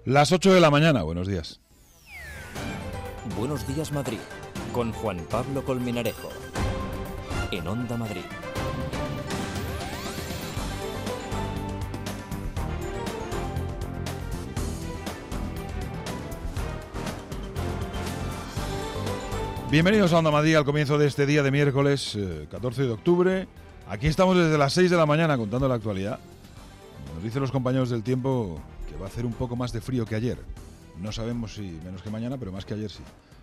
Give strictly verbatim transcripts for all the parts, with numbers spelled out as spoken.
Las ocho de la mañana, buenos días. Buenos días Madrid, con Juan Pablo Colmenarejo, en Onda Madrid. Bienvenidos a Onda Madrid al comienzo de este día de miércoles eh, catorce de octubre. Aquí estamos desde las seis de la mañana contando la actualidad. Nos dicen los compañeros del tiempo que va a hacer un poco más de frío que ayer. No sabemos si menos que mañana, pero más que ayer sí.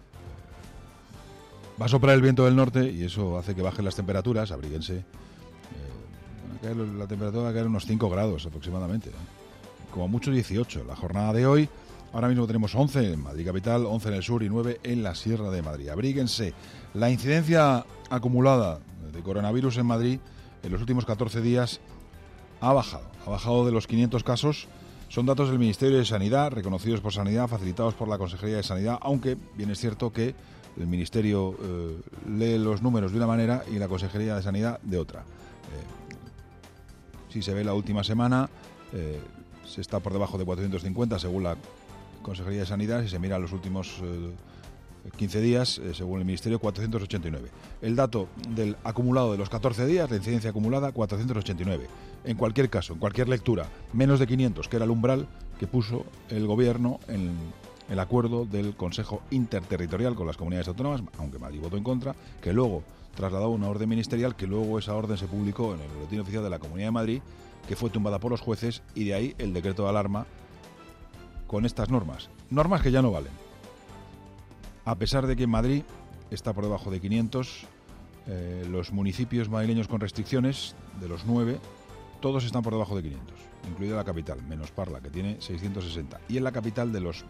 Va a soplar el viento del norte y eso hace que bajen las temperaturas, abríguense. Eh, van a caer, la temperatura va a caer unos cinco grados aproximadamente, ¿eh? Como mucho dieciocho. La jornada de hoy, ahora mismo tenemos once en Madrid capital, once en el sur y nueve en la Sierra de Madrid. Abríguense. La incidencia acumulada de coronavirus en Madrid en los últimos catorce días ha bajado. Ha bajado de los quinientos casos. Son datos del Ministerio de Sanidad, reconocidos por Sanidad, facilitados por la Consejería de Sanidad, aunque bien es cierto que el Ministerio eh, lee los números de una manera y la Consejería de Sanidad de otra. Eh, si se ve la última semana, eh, se está por debajo de cuatrocientos cincuenta según la Consejería de Sanidad. Si se mira los últimos eh, quince días, eh, según el Ministerio, cuatrocientos ochenta y nueve. El dato del acumulado de los catorce días, la incidencia acumulada, cuatrocientos ochenta y nueve. En cualquier caso, en cualquier lectura, menos de quinientos, que era el umbral que puso el Gobierno en el acuerdo del Consejo Interterritorial con las comunidades autónomas, aunque Madrid votó en contra, que luego trasladó una orden ministerial, que luego esa orden se publicó en el Boletín Oficial de la Comunidad de Madrid, que fue tumbada por los jueces, y de ahí el decreto de alarma con estas normas. Normas que ya no valen. A pesar de que en Madrid está por debajo de quinientos, eh, los municipios madrileños con restricciones, de los nueve, todos están por debajo de quinientos, incluida la capital, menos Parla, que tiene seiscientos sesenta. Y en la capital de los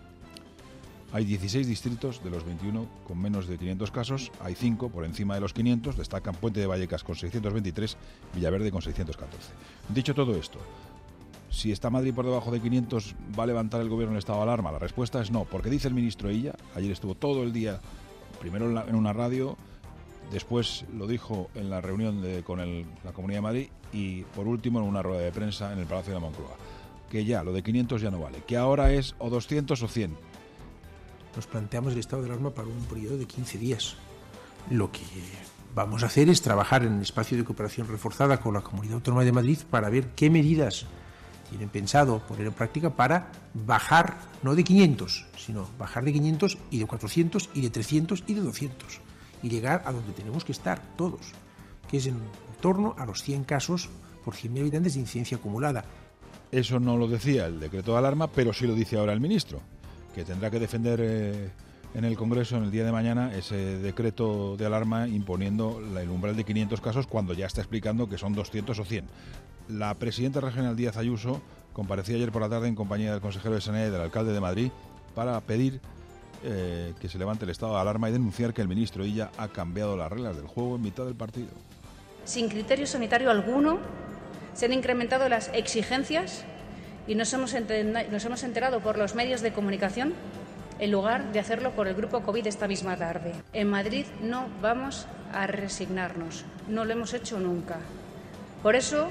hay dieciséis distritos de los veintiuno con menos de quinientos casos, hay cinco por encima de los quinientos, destacan Puente de Vallecas con seiscientos veintitrés, Villaverde con seiscientos catorce. Dicho todo esto, si está Madrid por debajo de quinientos, ¿va a levantar el Gobierno el estado de alarma? La respuesta es no, porque dice el ministro Illa, ayer estuvo todo el día, primero en, la, en una radio, después lo dijo en la reunión de, con el, la Comunidad de Madrid y por último en una rueda de prensa en el Palacio de la Moncloa, que ya, lo de quinientos ya no vale, que ahora es o doscientos o cien. Nos planteamos el estado de alarma para un periodo de quince días. Lo que vamos a hacer es trabajar en el espacio de cooperación reforzada con la Comunidad Autónoma de Madrid para ver qué medidas tienen pensado poner en práctica para bajar, no de quinientos, sino bajar de quinientos y de cuatrocientos y de trescientos y de doscientos y llegar a donde tenemos que estar todos, que es en torno a los cien casos por cien mil habitantes de incidencia acumulada. Eso no lo decía el decreto de alarma, pero sí lo dice ahora el ministro, que tendrá que defender eh, en el Congreso en el día de mañana ese decreto de alarma imponiendo el umbral de quinientos casos cuando ya está explicando que son doscientos o cien. La presidenta regional Díaz Ayuso comparecía ayer por la tarde en compañía del consejero de Sanidad y del alcalde de Madrid para pedir eh, que se levante el estado de alarma y denunciar que el ministro Illa ha cambiado las reglas del juego en mitad del partido. Sin criterio sanitario alguno, se han incrementado las exigencias y nos hemos, enter- nos hemos enterado por los medios de comunicación en lugar de hacerlo por el grupo COVID esta misma tarde. En Madrid no vamos a resignarnos, no lo hemos hecho nunca. Por eso,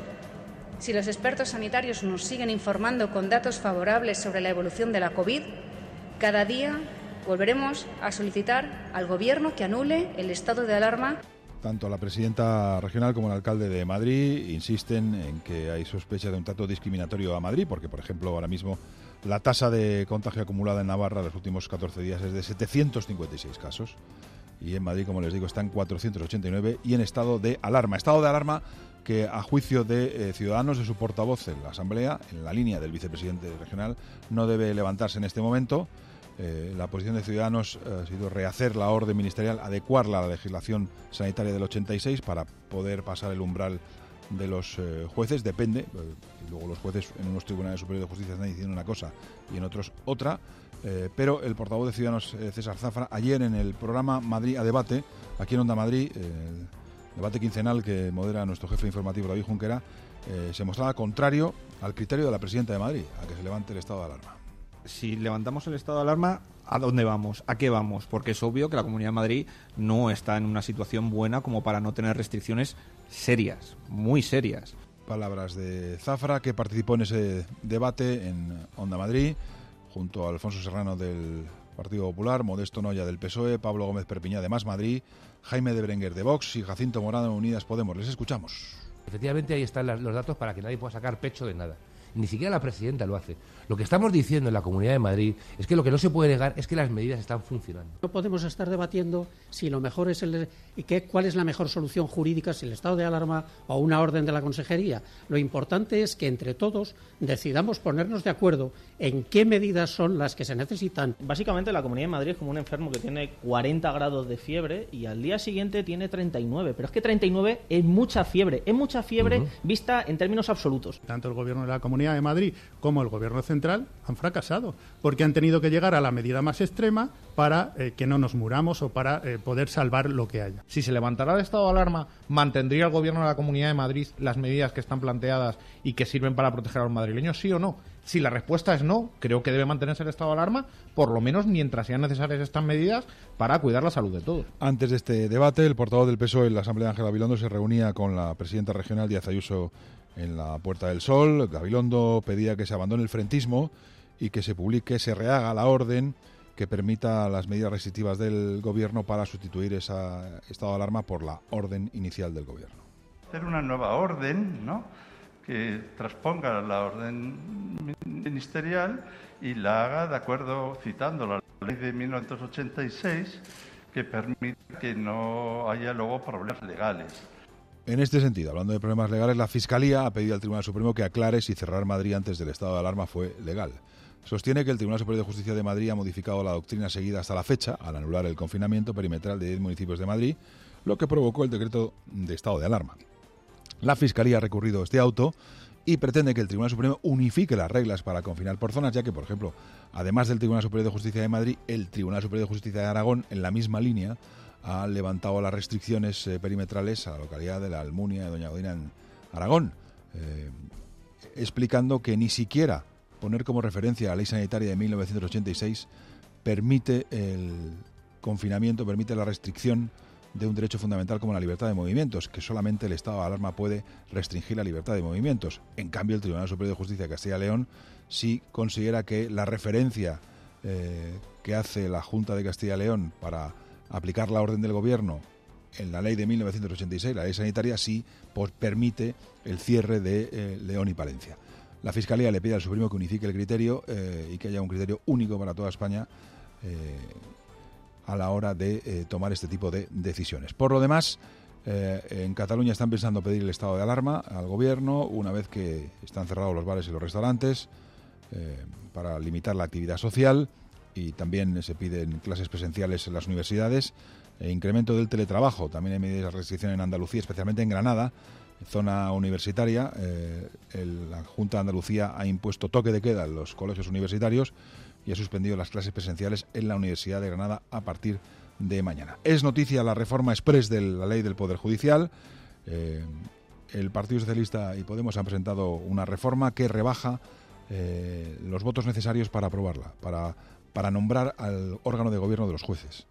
si los expertos sanitarios nos siguen informando con datos favorables sobre la evolución de la COVID, cada día volveremos a solicitar al Gobierno que anule el estado de alarma. Tanto la presidenta regional como el alcalde de Madrid insisten en que hay sospecha de un trato discriminatorio a Madrid, porque, por ejemplo, ahora mismo la tasa de contagio acumulada en Navarra en los últimos catorce días es de setecientos cincuenta y seis casos. Y en Madrid, como les digo, está en cuatrocientos ochenta y nueve y en estado de alarma. Estado de alarma que, a juicio de eh, Ciudadanos, de su portavoz en la Asamblea, en la línea del vicepresidente regional, no debe levantarse en este momento. Eh, la posición de Ciudadanos eh, ha sido rehacer la orden ministerial, adecuarla a la legislación sanitaria del ochenta y seis para poder pasar el umbral de los eh, jueces. Depende, eh, y luego los jueces en unos tribunales superiores de justicia están diciendo una cosa y en otros otra, eh, pero el portavoz de Ciudadanos, eh, César Zafra, ayer en el programa Madrid a Debate, aquí en Onda Madrid, eh, el debate quincenal que modera nuestro jefe informativo David Junquera, eh, se mostraba contrario al criterio de la presidenta de Madrid, a que se levante el estado de alarma. Si levantamos el estado de alarma, ¿a dónde vamos? ¿A qué vamos? Porque es obvio que la Comunidad de Madrid no está en una situación buena como para no tener restricciones serias, muy serias. Palabras de Zafra, que participó en ese debate en Onda Madrid, junto a Alfonso Serrano del Partido Popular, Modesto Noya del P S O E, Pablo Gómez Perpiñá de Más Madrid, Jaime de Berenguer de Vox y Jacinto Morano de Unidas Podemos. Les escuchamos. Efectivamente, ahí están los datos para que nadie pueda sacar pecho de nada. Ni siquiera la presidenta lo hace. Lo que estamos diciendo en la Comunidad de Madrid es que lo que no se puede negar es que las medidas están funcionando. No podemos estar debatiendo si lo mejor es el y qué, cuál es la mejor solución jurídica, si el estado de alarma o una orden de la Consejería. Lo importante es que entre todos decidamos ponernos de acuerdo en qué medidas son las que se necesitan. Básicamente la Comunidad de Madrid es como un enfermo que tiene cuarenta grados de fiebre y al día siguiente tiene treinta y nueve, pero es que treinta y nueve es mucha fiebre, es mucha fiebre uh-huh. vista en términos absolutos. Tanto el Gobierno de la Comunidad de Madrid como el Gobierno central han fracasado porque han tenido que llegar a la medida más extrema para eh, que no nos muramos o para eh, poder salvar lo que haya. Si se levantara el estado de alarma, ¿mantendría el Gobierno de la Comunidad de Madrid las medidas que están planteadas y que sirven para proteger a los madrileños, sí o no? Si la respuesta es no, creo que debe mantenerse el estado de alarma, por lo menos mientras sean necesarias estas medidas para cuidar la salud de todos. Antes de este debate, el portavoz del P S O E en la Asamblea, Ángel Gabilondo, se reunía con la presidenta regional Díaz Ayuso en la Puerta del Sol. Gabilondo pedía que se abandone el frentismo y que se publique, se rehaga la orden que permita las medidas restrictivas del Gobierno para sustituir ese estado de alarma por la orden inicial del Gobierno. Hacer una nueva orden, ¿no?, que transponga la orden ministerial y la haga de acuerdo, citando la ley de mil novecientos ochenta y seis, que permite que no haya luego problemas legales. En este sentido, hablando de problemas legales, la Fiscalía ha pedido al Tribunal Supremo que aclare si cerrar Madrid antes del estado de alarma fue legal. Sostiene que el Tribunal Superior de Justicia de Madrid ha modificado la doctrina seguida hasta la fecha al anular el confinamiento perimetral de diez municipios de Madrid, lo que provocó el decreto de estado de alarma. La Fiscalía ha recurrido este auto y pretende que el Tribunal Supremo unifique las reglas para confinar por zonas, ya que, por ejemplo, además del Tribunal Superior de Justicia de Madrid, el Tribunal Superior de Justicia de Aragón, en la misma línea, ha levantado las restricciones eh, perimetrales a la localidad de la Almunia de Doña Godina en Aragón, eh, explicando que ni siquiera poner como referencia la ley sanitaria de mil novecientos ochenta y seis permite el confinamiento, permite la restricción de un derecho fundamental como la libertad de movimientos, que solamente el estado de alarma puede restringir la libertad de movimientos. En cambio, el Tribunal Superior de Justicia de Castilla y León sí considera que la referencia eh, que hace la Junta de Castilla y León para aplicar la orden del Gobierno en la ley de mil novecientos ochenta y seis, la ley sanitaria, sí pues, permite el cierre de eh, León y Palencia. La Fiscalía le pide al Supremo que unifique el criterio eh, y que haya un criterio único para toda España eh, a la hora de eh, tomar este tipo de decisiones. Por lo demás, eh, en Cataluña están pensando pedir el estado de alarma al Gobierno una vez que están cerrados los bares y los restaurantes eh, para limitar la actividad social, y también se piden clases presenciales en las universidades, e incremento del teletrabajo. También hay medidas de restricción en Andalucía, especialmente en Granada, zona universitaria. Eh, el, la Junta de Andalucía ha impuesto toque de queda en los colegios universitarios y ha suspendido las clases presenciales en la Universidad de Granada a partir de mañana. Es noticia la reforma exprés de la ley del Poder Judicial. Eh, el Partido Socialista y Podemos han presentado una reforma que rebaja eh, los votos necesarios para aprobarla, para, para nombrar al órgano de gobierno de los jueces.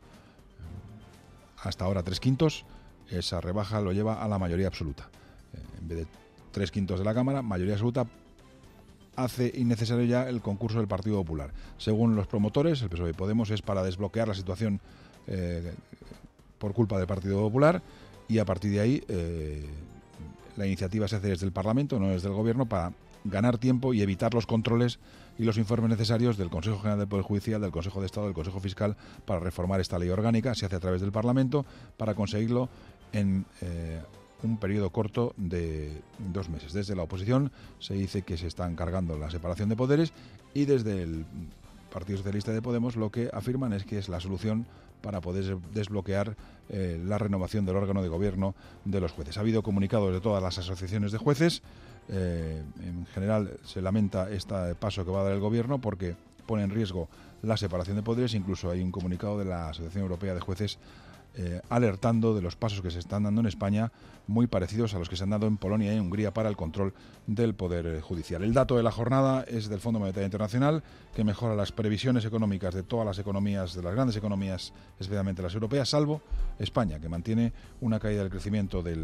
Hasta ahora tres quintos, esa rebaja lo lleva a la mayoría absoluta. Eh, en vez de tres quintos de la Cámara, mayoría absoluta hace innecesario ya el concurso del Partido Popular. Según los promotores, el P S O E y Podemos, es para desbloquear la situación eh, por culpa del Partido Popular, y a partir de ahí eh, la iniciativa se hace desde el Parlamento, no desde el Gobierno, para ganar tiempo y evitar los controles y los informes necesarios del Consejo General del Poder Judicial, del Consejo de Estado, del Consejo Fiscal para reformar esta ley orgánica. Se hace a través del Parlamento para conseguirlo en eh, un periodo corto de dos meses. Desde la oposición se dice que se está encargando la separación de poderes, y desde el Partido Socialista de Podemos lo que afirman es que es la solución para poder desbloquear eh, la renovación del órgano de gobierno de los jueces. Ha habido comunicados de todas las asociaciones de jueces. Eh, en general se lamenta este paso que va a dar el gobierno porque pone en riesgo la separación de poderes. Incluso hay un comunicado de la Asociación Europea de Jueces Eh, alertando de los pasos que se están dando en España, muy parecidos a los que se han dado en Polonia y en Hungría para el control del Poder eh, Judicial. El dato de la jornada es del Fondo Monetario Internacional, que mejora las previsiones económicas de todas las economías, de las grandes economías, especialmente las europeas, salvo España, que mantiene una caída del crecimiento del,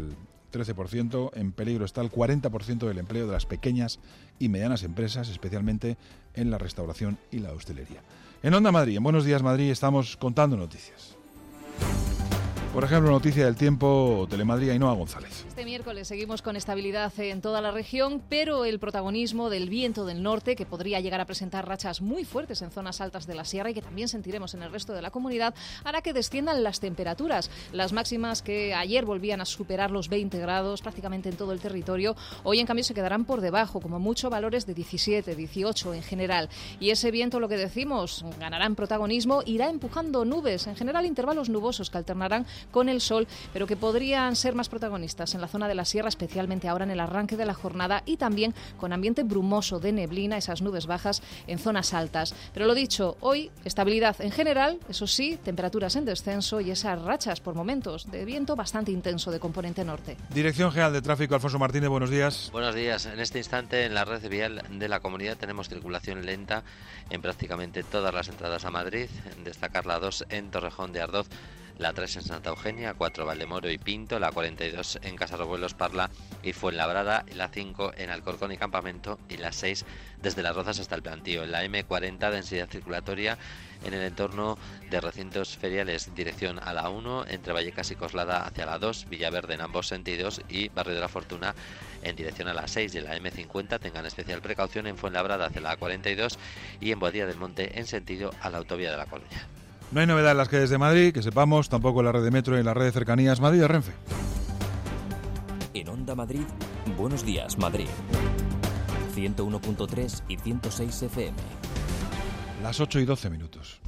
trece por ciento. En peligro está el cuarenta por ciento del empleo de las pequeñas y medianas empresas, especialmente en la restauración y la hostelería. En Onda Madrid, en Buenos Días Madrid, estamos contando noticias. Por ejemplo, noticia del tiempo, Telemadrid, Ainhoa González. Este miércoles seguimos con estabilidad en toda la región, pero el protagonismo del viento del norte, que podría llegar a presentar rachas muy fuertes en zonas altas de la sierra y que también sentiremos en el resto de la comunidad, hará que desciendan las temperaturas. Las máximas que ayer volvían a superar los veinte grados prácticamente en todo el territorio, hoy en cambio se quedarán por debajo, como mucho valores de diecisiete, dieciocho en general. Y ese viento, lo que decimos, ganará en protagonismo, irá empujando nubes, en general intervalos nubosos que alternarán con el sol, pero que podrían ser más protagonistas en la zona de la sierra, especialmente ahora en el arranque de la jornada, y también con ambiente brumoso de neblina, esas nubes bajas en zonas altas. Pero lo dicho, hoy estabilidad en general, eso sí, temperaturas en descenso y esas rachas por momentos de viento bastante intenso de componente norte. Dirección General de Tráfico, Alfonso Martínez, buenos días. Buenos días. En este instante en la red vial de la comunidad tenemos circulación lenta en prácticamente todas las entradas a Madrid. Destacar la dos en Torrejón de Ardoz, la tres en Santa Eugenia, cuatro Valdemoro y Pinto, la cuarenta y dos en Casarobuelos, Parla y Fuenlabrada, la cinco en Alcorcón y Campamento y la seis desde Las Rozas hasta el Plantío. En la eme cuarenta, densidad circulatoria en el entorno de recintos feriales, dirección a la uno, entre Vallecas y Coslada hacia la dos, Villaverde en ambos sentidos y Barrio de la Fortuna en dirección a la seis. Y en la eme cincuenta tengan especial precaución en Fuenlabrada hacia la cuarenta y dos y en Boadilla del Monte en sentido a la autovía de La Coruña. No hay novedad en las calles de Madrid, que sepamos, tampoco en la red de metro y en la red de cercanías Madrid de Renfe. En Onda Madrid, Buenos Días Madrid. ciento uno punto tres y ciento seis efe eme. Las ocho y doce minutos.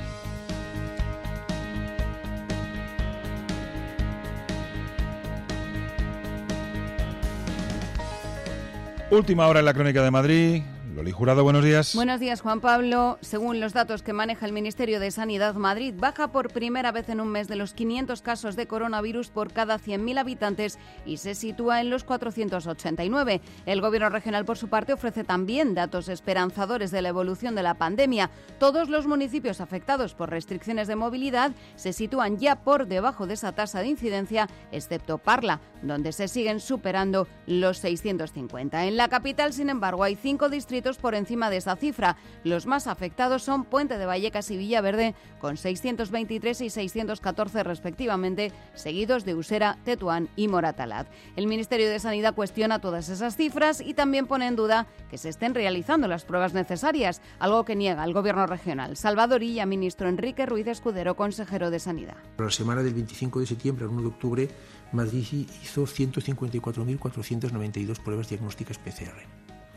Última hora en la Crónica de Madrid. Loli Jurado, buenos días. Buenos días, Juan Pablo. Según los datos que maneja el Ministerio de Sanidad, Madrid baja por primera vez en un mes de los quinientos casos de coronavirus por cada cien mil habitantes y se sitúa en los cuatrocientos ochenta y nueve. El Gobierno regional, por su parte, ofrece también datos esperanzadores de la evolución de la pandemia. Todos los municipios afectados por restricciones de movilidad se sitúan ya por debajo de esa tasa de incidencia, excepto Parla, donde se siguen superando los seiscientos cincuenta. En la capital, sin embargo, hay cinco distritos por encima de esa cifra. Los más afectados son Puente de Vallecas y Villaverde, con seiscientos veintitrés y seiscientos catorce respectivamente, seguidos de Usera, Tetuán y Moratalaz. El Ministerio de Sanidad cuestiona todas esas cifras y también pone en duda que se estén realizando las pruebas necesarias, algo que niega el Gobierno regional. Salvador Illa, ministro Enrique Ruiz Escudero, consejero de Sanidad. Para la semana del veinticinco de septiembre al uno de octubre, Madrid hizo ciento cincuenta y cuatro mil cuatrocientos noventa y dos pruebas diagnósticas P C R.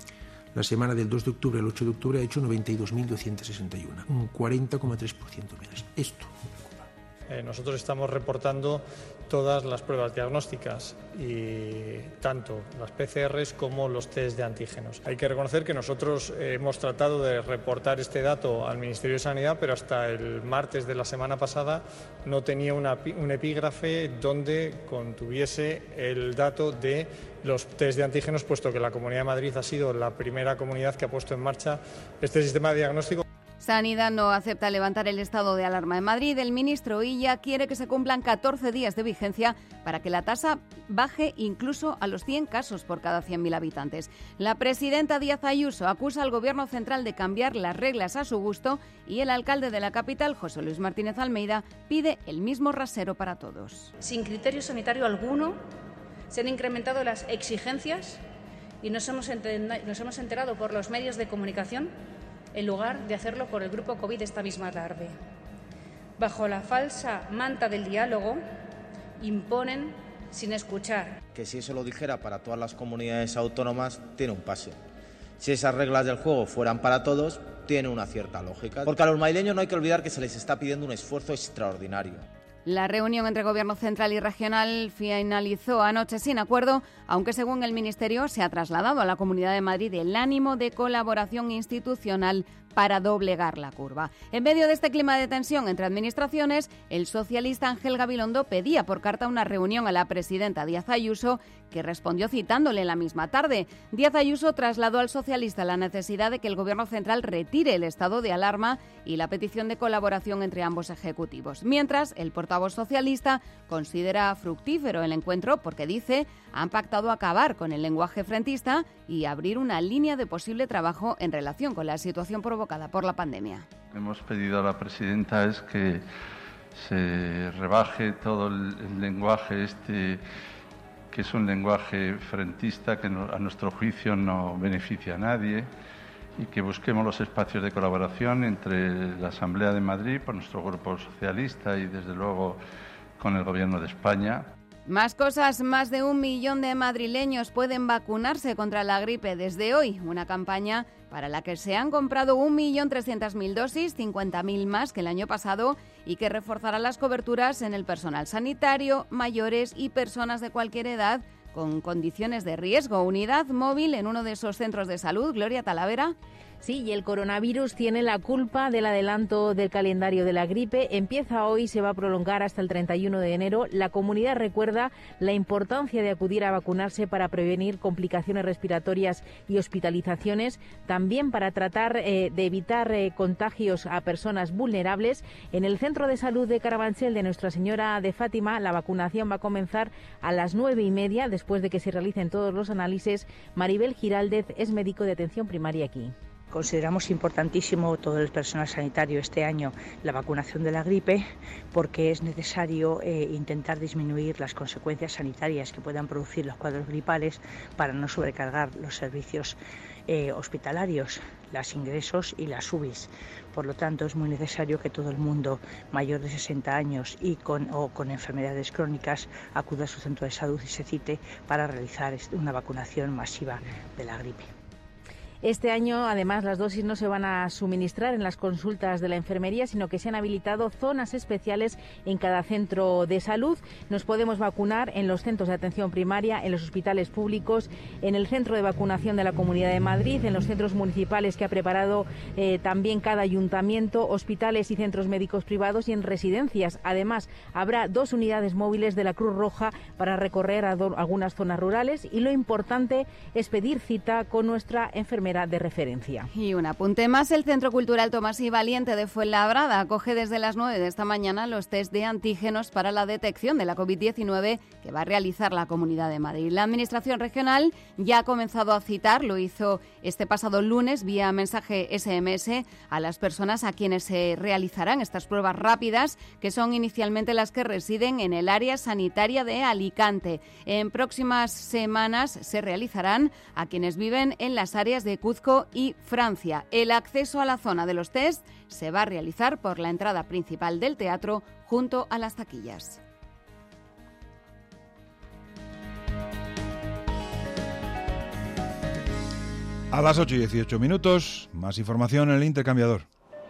La semana del dos de octubre al ocho de octubre ha hecho noventa y dos mil doscientos sesenta y uno, un cuarenta coma tres por ciento menos. Esto me preocupa. Eh, nosotros estamos reportando todas las pruebas diagnósticas, y tanto las P C Rs como los test de antígenos. Hay que reconocer que nosotros eh, hemos tratado de reportar este dato al Ministerio de Sanidad, pero hasta el martes de la semana pasada no tenía una, un epígrafe donde contuviese el dato de los test de antígenos, puesto que la Comunidad de Madrid ha sido la primera comunidad que ha puesto en marcha este sistema de diagnóstico. Sanidad no acepta levantar el estado de alarma en Madrid. El ministro Illa quiere que se cumplan catorce días de vigencia para que la tasa baje incluso a los cien casos por cada cien mil habitantes. La presidenta Díaz Ayuso acusa al Gobierno central de cambiar las reglas a su gusto y el alcalde de la capital, José Luis Martínez Almeida, pide el mismo rasero para todos. Sin criterio sanitario alguno, se han incrementado las exigencias y nos hemos enterado por los medios de comunicación en lugar de hacerlo por el grupo COVID esta misma tarde. Bajo la falsa manta del diálogo, imponen sin escuchar. Que si eso lo dijera para todas las comunidades autónomas, tiene un pase. Si esas reglas del juego fueran para todos, tiene una cierta lógica. Porque a los madrileños no hay que olvidar que se les está pidiendo un esfuerzo extraordinario. La reunión entre Gobierno central y regional finalizó anoche sin acuerdo, aunque según el Ministerio se ha trasladado a la Comunidad de Madrid el ánimo de colaboración institucional para doblegar la curva. En medio de este clima de tensión entre administraciones, el socialista Ángel Gabilondo pedía por carta una reunión a la presidenta Díaz Ayuso, que respondió citándole la misma tarde. Díaz Ayuso trasladó al socialista la necesidad de que el Gobierno central retire el estado de alarma y la petición de colaboración entre ambos ejecutivos. Mientras, el portavoz socialista considera fructífero el encuentro porque, dice, han pactado acabar con el lenguaje frentista y abrir una línea de posible trabajo en relación con la situación provocada por la pandemia. Hemos pedido a la presidenta es que se rebaje todo el, el lenguaje este, que es un lenguaje frentista que no, a nuestro juicio no beneficia a nadie, y que busquemos los espacios de colaboración entre la Asamblea de Madrid, por nuestro grupo socialista y desde luego con el Gobierno de España. Más cosas, más de un millón de madrileños pueden vacunarse contra la gripe desde hoy, una campaña para la que se han comprado un millón trescientas mil dosis, cincuenta mil más que el año pasado, y que reforzará las coberturas en el personal sanitario, mayores y personas de cualquier edad con condiciones de riesgo. Unidad móvil en uno de esos centros de salud. Gloria Talavera. Sí, y el coronavirus tiene la culpa del adelanto del calendario de la gripe. Empieza hoy, se va a prolongar hasta el treinta y uno de enero. La comunidad recuerda la importancia de acudir a vacunarse para prevenir complicaciones respiratorias y hospitalizaciones, también para tratar eh, de evitar eh, contagios a personas vulnerables. En el Centro de Salud de Carabanchel de Nuestra Señora de Fátima, la vacunación va a comenzar a las nueve y media, después de que se realicen todos los análisis. Maribel Giraldez es médico de atención primaria aquí. Consideramos importantísimo todo el personal sanitario este año la vacunación de la gripe, porque es necesario eh, intentar disminuir las consecuencias sanitarias que puedan producir los cuadros gripales para no sobrecargar los servicios eh, hospitalarios, los ingresos y las U B Is. Por lo tanto, es muy necesario que todo el mundo mayor de sesenta años y con, o con enfermedades crónicas acuda a su centro de salud y se cite para realizar una vacunación masiva de la gripe. Este año, además, las dosis no se van a suministrar en las consultas de la enfermería, sino que se han habilitado zonas especiales en cada centro de salud. Nos podemos vacunar en los centros de atención primaria, en los hospitales públicos, en el centro de vacunación de la Comunidad de Madrid, en los centros municipales que ha preparado eh, también cada ayuntamiento, hospitales y centros médicos privados y en residencias. Además, habrá dos unidades móviles de la Cruz Roja para recorrer a do- algunas zonas rurales, y lo importante es pedir cita con nuestra enfermera de referencia. Y un apunte más, el Centro Cultural Tomás y Valiente de Fuenlabrada acoge desde las nueve de esta mañana los test de antígenos para la detección de la covid diecinueve que va a realizar la Comunidad de Madrid. La Administración Regional ya ha comenzado a citar, lo hizo este pasado lunes vía mensaje ese eme ese a las personas a quienes se realizarán estas pruebas rápidas, que son inicialmente las que residen en el área sanitaria de Alicante. En próximas semanas se realizarán a quienes viven en las áreas de Cuzco y Francia. El acceso a la zona de los test se va a realizar por la entrada principal del teatro junto a las taquillas. A las ocho y dieciocho minutos, más información en el intercambiador.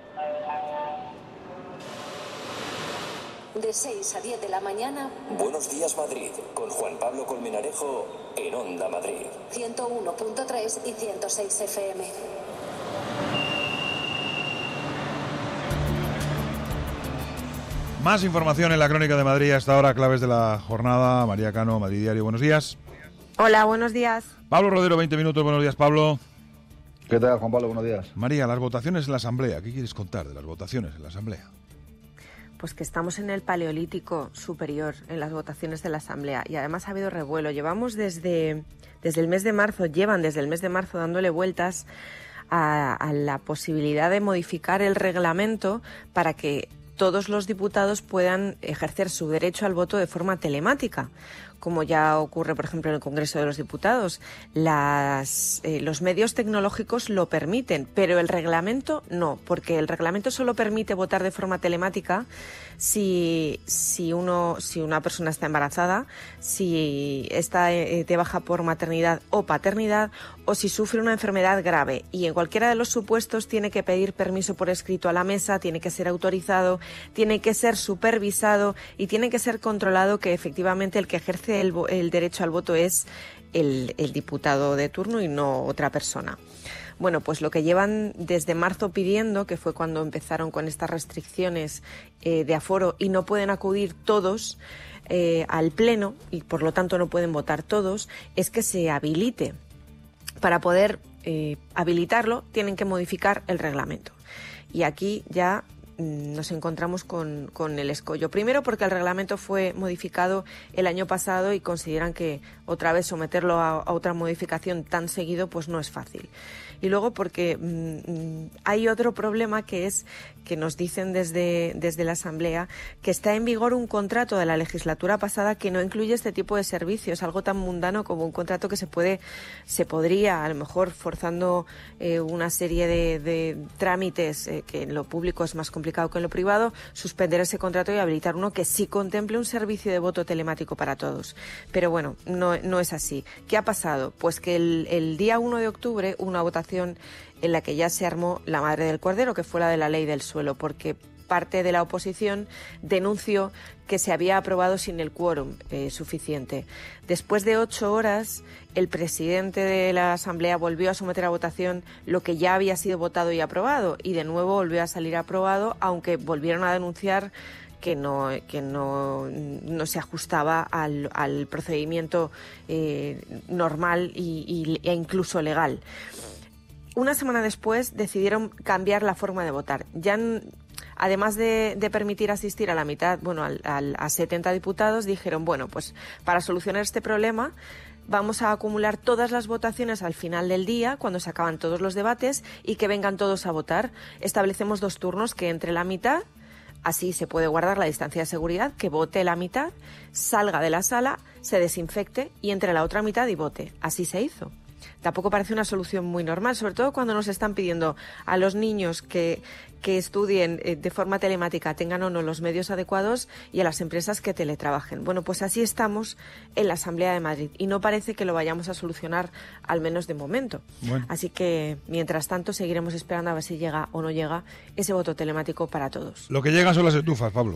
De seis a diez de la mañana. Buenos días, Madrid, con Juan Pablo Colmenarejo en Onda Madrid. ciento uno punto tres y ciento seis efe eme. Más información en la Crónica de Madrid hasta ahora, claves de la jornada. María Cano, Madrid Diario, buenos días. Hola, buenos días. Pablo Rodero, veinte minutos, buenos días, Pablo. ¿Qué tal, Juan Pablo? Buenos días. María, las votaciones en la Asamblea. ¿Qué quieres contar de las votaciones en la Asamblea? Pues que estamos en el Paleolítico superior en las votaciones de la Asamblea, y además ha habido revuelo. Llevamos desde, desde el mes de marzo, llevan desde el mes de marzo dándole vueltas a, a la posibilidad de modificar el reglamento para que todos los diputados puedan ejercer su derecho al voto de forma telemática, como ya ocurre, por ejemplo, en el Congreso de los Diputados. Las, eh, los medios tecnológicos lo permiten, pero el reglamento no, porque el reglamento solo permite votar de forma telemática si, si, uno, si una persona está embarazada, si está eh, de baja por maternidad o paternidad, o si sufre una enfermedad grave. Y en cualquiera de los supuestos tiene que pedir permiso por escrito a la mesa, tiene que ser autorizado, tiene que ser supervisado y tiene que ser controlado que efectivamente el que ejerce el, el derecho al voto es el, el diputado de turno y no otra persona. Bueno, pues lo que llevan desde marzo pidiendo, que fue cuando empezaron con estas restricciones eh, de aforo y no pueden acudir todos, eh, al Pleno, y por lo tanto no pueden votar todos, es que se habilite. Para poder eh, habilitarlo tienen que modificar el reglamento. Y aquí ya nos encontramos con, con el escollo. Primero porque el reglamento fue modificado el año pasado y consideran que otra vez someterlo a, a otra modificación tan seguido pues no es fácil. Y luego porque mmm, hay otro problema, que es que nos dicen desde, desde la Asamblea que está en vigor un contrato de la legislatura pasada que no incluye este tipo de servicios, algo tan mundano como un contrato que se puede, se podría, a lo mejor forzando eh, una serie de, de trámites eh, que en lo público es más complicado que en lo privado, suspender ese contrato y habilitar uno que sí contemple un servicio de voto telemático para todos. Pero bueno, no, no es así. ¿Qué ha pasado? Pues que el, el día uno de octubre hubo una votación en la que ya se armó la madre del cordero, que fue la de la ley del suelo, porque parte de la oposición denunció que se había aprobado sin el quórum eh, suficiente. Después de ocho horas, el presidente de la Asamblea volvió a someter a votación lo que ya había sido votado y aprobado, y de nuevo volvió a salir aprobado, aunque volvieron a denunciar que no, que no, no se ajustaba al, al procedimiento eh, normal y, y, e incluso legal. Una semana después decidieron cambiar la forma de votar. Ya, además de, de permitir asistir a la mitad, bueno, al, al, a setenta diputados, dijeron, bueno, pues para solucionar este problema vamos a acumular todas las votaciones al final del día, cuando se acaban todos los debates, y que vengan todos a votar. Establecemos dos turnos, que entre la mitad, así se puede guardar la distancia de seguridad, que vote la mitad, salga de la sala, se desinfecte y entre la otra mitad y vote. Así se hizo. Tampoco parece una solución muy normal, sobre todo cuando nos están pidiendo a los niños que, que estudien de forma telemática, tengan o no los medios adecuados, y a las empresas que teletrabajen. Bueno, pues así estamos en la Asamblea de Madrid y no parece que lo vayamos a solucionar, al menos de momento. Bueno. Así que, mientras tanto, seguiremos esperando a ver si llega o no llega ese voto telemático para todos. Lo que llega son las estufas, Pablo.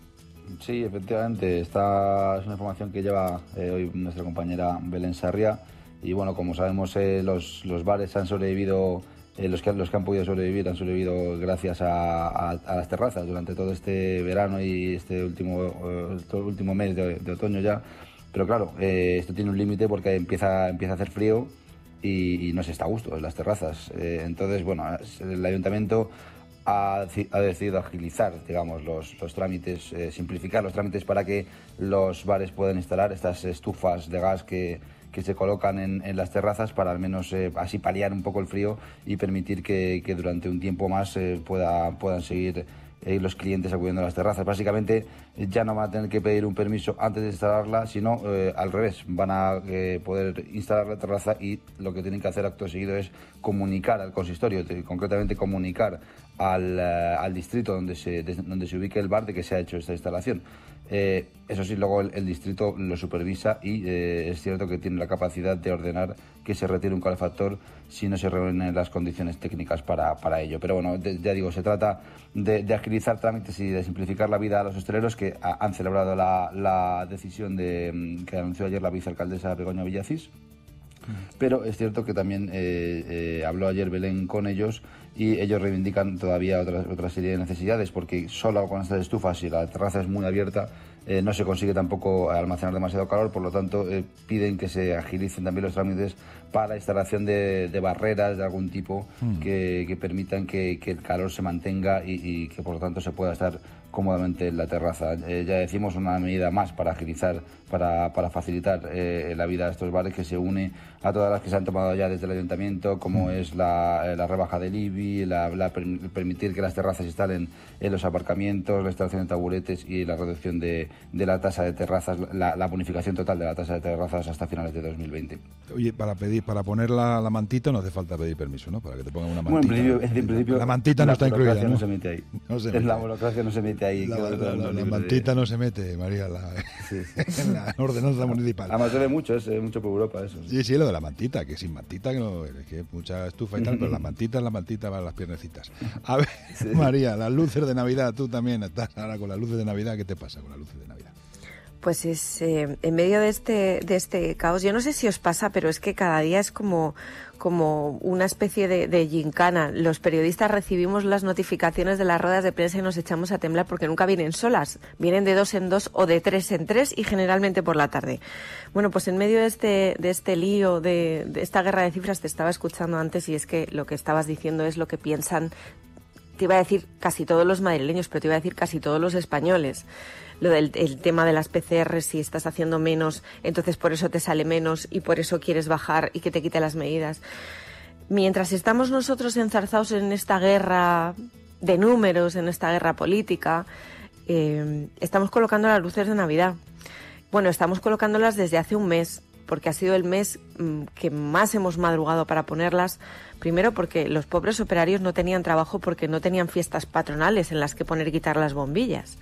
Sí, efectivamente. Esta es una información que lleva eh, hoy nuestra compañera Belén Sarria. Y bueno, como sabemos, eh, los, los bares han sobrevivido, eh, los, que, los que han podido sobrevivir han sobrevivido gracias a, a, a las terrazas durante todo este verano y este último, eh, este último mes de, de otoño ya. Pero claro, eh, esto tiene un límite porque empieza, empieza a hacer frío y, y no se está a gusto en las terrazas. Eh, entonces, bueno, el ayuntamiento ha, ha decidido agilizar, digamos, los, los trámites, eh, simplificar los trámites para que los bares puedan instalar estas estufas de gas que que se colocan en, en las terrazas para al menos eh, así paliar un poco el frío y permitir que, que durante un tiempo más eh, pueda, puedan seguir eh, los clientes acudiendo a las terrazas. Básicamente eh, ya no van a tener que pedir un permiso antes de instalarla, sino eh, al revés, van a eh, poder instalar la terraza y lo que tienen que hacer acto seguido es comunicar al consistorio, concretamente comunicar al, uh, al distrito donde se, de, donde se ubique el bar de que se ha hecho esta instalación. Eh, eso sí, luego el, el distrito lo supervisa y eh, es cierto que tiene la capacidad de ordenar que se retire un calefactor si no se reúnen las condiciones técnicas para, para ello. Pero bueno, de, ya digo, se trata de, de agilizar trámites y de simplificar la vida a los hosteleros que a, han celebrado la, la decisión de, que anunció ayer la vicealcaldesa Begoña Villacís. Pero es cierto que también eh, eh, habló ayer Belén con ellos y ellos reivindican todavía otra, otra serie de necesidades, porque solo con estas estufas, si la terraza es muy abierta, eh, no se consigue tampoco almacenar demasiado calor, por lo tanto eh, piden que se agilicen también los trámites para la instalación de, de barreras de algún tipo mm. que, que permitan que, que el calor se mantenga y, y que por lo tanto se pueda estar cómodamente en la terraza. Eh, ya decimos, una medida más para agilizar, para, para facilitar eh, la vida de estos bares, que se une a todas las que se han tomado ya desde el ayuntamiento, como mm. es la, la rebaja del I B I, la, la, permitir que las terrazas se instalen en los aparcamientos, la instalación de taburetes y la reducción de, de la tasa de terrazas, la, la bonificación total de la tasa de terrazas hasta finales de dos mil veinte. Oye, para pedir, para poner la, la mantita no hace falta pedir permiso, ¿no? Para que te pongan una mantita. Bueno, en principio, en principio la mantita no está incluida, ¿no? No se mete ahí. No se mete. En la burocracia no se mete ahí. La, la, la, la, la mantita de... no se mete, María, la, sí, sí. en la ordenanza municipal. Además se ve mucho, es mucho por Europa eso. Sí, sí, sí, lo de la mantita, que sin mantita, que, no, que mucha estufa y tal, pero la mantita es la mantita para las piernecitas. A ver, sí. María, las luces de Navidad, tú también estás ahora con las luces de Navidad, ¿qué te pasa con las luces de Navidad? Pues es eh, en medio de este de este caos. Yo no sé si os pasa, pero es que cada día es como como una especie de, de gincana. Los periodistas recibimos las notificaciones de las ruedas de prensa y nos echamos a temblar porque nunca vienen solas. Vienen de dos en dos o de tres en tres y generalmente por la tarde. Bueno, pues en medio de este de este lío, de, de esta guerra de cifras, te estaba escuchando antes y es que lo que estabas diciendo es lo que piensan, te iba a decir casi todos los madrileños, pero te iba a decir casi todos los españoles. Lo del el tema de las P C R, si estás haciendo menos, entonces por eso te sale menos y por eso quieres bajar y que te quite las medidas. Mientras estamos nosotros enzarzados en esta guerra de números, en esta guerra política, eh, estamos colocando las luces de Navidad. Bueno, estamos colocándolas desde hace un mes, porque ha sido el mes mmm, que más hemos madrugado para ponerlas. Primero porque los pobres operarios no tenían trabajo porque no tenían fiestas patronales en las que poner y quitar las bombillas.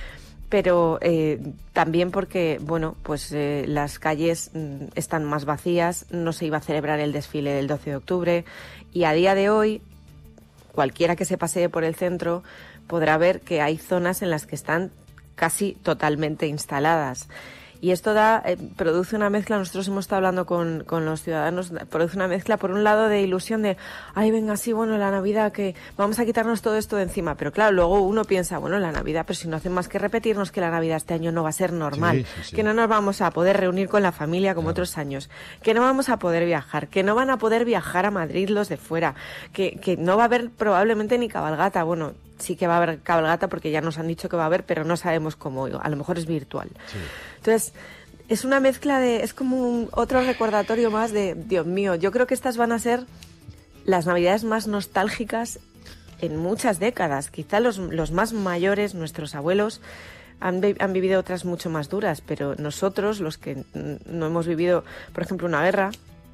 Pero eh, también porque, bueno, pues eh, las calles mm, están más vacías, no se iba a celebrar el desfile del doce de octubre y a día de hoy cualquiera que se pasee por el centro podrá ver que hay zonas en las que están casi totalmente instaladas. Y esto da, eh, produce una mezcla, nosotros hemos estado hablando con, con los ciudadanos, produce una mezcla por un lado de ilusión de, ay, venga, sí, bueno, la Navidad, que vamos a quitarnos todo esto de encima. Pero claro, luego uno piensa, bueno, la Navidad, pero si no hacen más que repetirnos que la Navidad este año no va a ser normal, sí, sí, sí. que no nos vamos a poder reunir con la familia como claro. otros años, que no vamos a poder viajar, que no van a poder viajar a Madrid los de fuera, que, que no va a haber probablemente ni cabalgata. Bueno, sí que va a haber cabalgata porque ya nos han dicho que va a haber, pero no sabemos cómo, a lo mejor es virtual. Sí. Entonces, es una mezcla de, es como un otro recordatorio más de, Dios mío, yo creo que estas van a ser las Navidades más nostálgicas en muchas décadas. Quizá los, los más mayores, nuestros abuelos, han, han vivido otras mucho más duras, pero nosotros, los que no hemos vivido, por ejemplo, una guerra,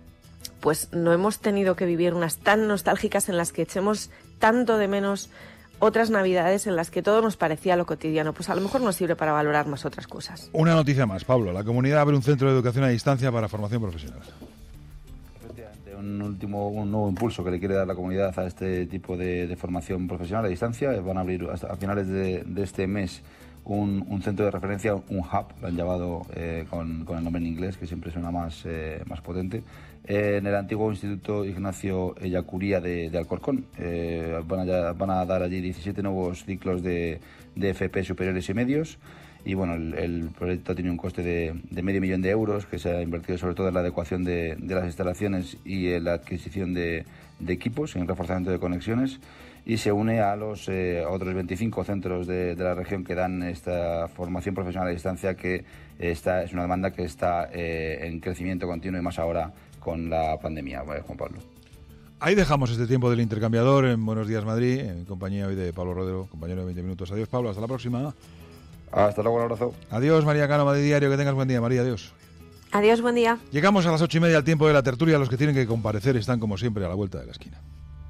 pues no hemos tenido que vivir unas tan nostálgicas en las que echemos tanto de menos otras Navidades en las que todo nos parecía lo cotidiano. Pues a lo mejor nos sirve para valorar más otras cosas. Una noticia más, Pablo. La comunidad abre un centro de educación a distancia para formación profesional. Efectivamente, un último, un nuevo impulso que le quiere dar la comunidad a este tipo de, de formación profesional a distancia. Van a abrir hasta a finales de, de este mes un, un centro de referencia, un hub, lo han llamado eh, con, con el nombre en inglés, que siempre suena más, eh, más potente, eh, en el antiguo Instituto Ignacio Ellacuría de, de Alcorcón. Eh, van, a, van a dar allí diecisiete nuevos ciclos de, de F P superiores y medios. Y bueno, el, el proyecto tiene un coste de, de medio millón de euros que se ha invertido sobre todo en la adecuación de, de las instalaciones y en la adquisición de, de equipos, en el reforzamiento de conexiones, y se une a los eh, otros veinticinco centros de, de la región que dan esta formación profesional a distancia, que esta es una demanda que está eh, en crecimiento continuo y más ahora con la pandemia. Bueno, Juan Pablo. Ahí dejamos este tiempo del intercambiador en Buenos Días Madrid, en compañía hoy de Pablo Rodero, compañero de veinte minutos. Adiós, Pablo, hasta la próxima. Hasta luego, un abrazo. Adiós, María Cano, Madrid Diario, que tengas buen día, María, adiós. Adiós, buen día. Llegamos a las ocho y media al tiempo de la tertulia. Los que tienen que comparecer están, como siempre, a la vuelta de la esquina.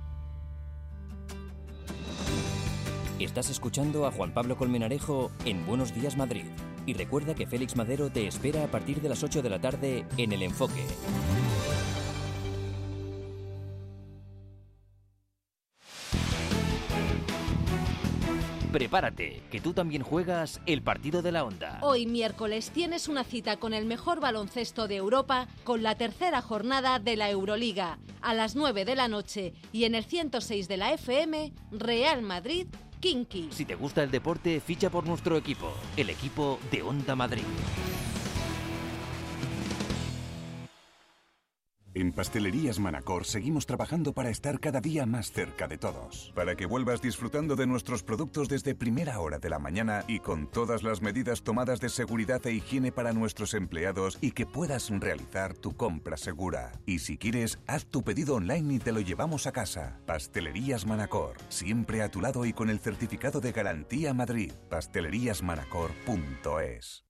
Estás escuchando a Juan Pablo Colmenarejo en Buenos Días Madrid. Y recuerda que Félix Madero te espera a partir de las ocho de la tarde en El Enfoque. Prepárate, que tú también juegas el partido de la Onda. Hoy miércoles tienes una cita con el mejor baloncesto de Europa con la tercera jornada de la Euroliga. A las nueve de la noche y en el ciento seis de la F M, Real Madrid, Kinky. Si te gusta el deporte, ficha por nuestro equipo, el equipo de Onda Madrid. En Pastelerías Manacor seguimos trabajando para estar cada día más cerca de todos. Para que vuelvas disfrutando de nuestros productos desde primera hora de la mañana y con todas las medidas tomadas de seguridad e higiene para nuestros empleados y que puedas realizar tu compra segura. Y si quieres, haz tu pedido online y te lo llevamos a casa. Pastelerías Manacor, siempre a tu lado y con el certificado de garantía Madrid. pastelerías manacor punto es.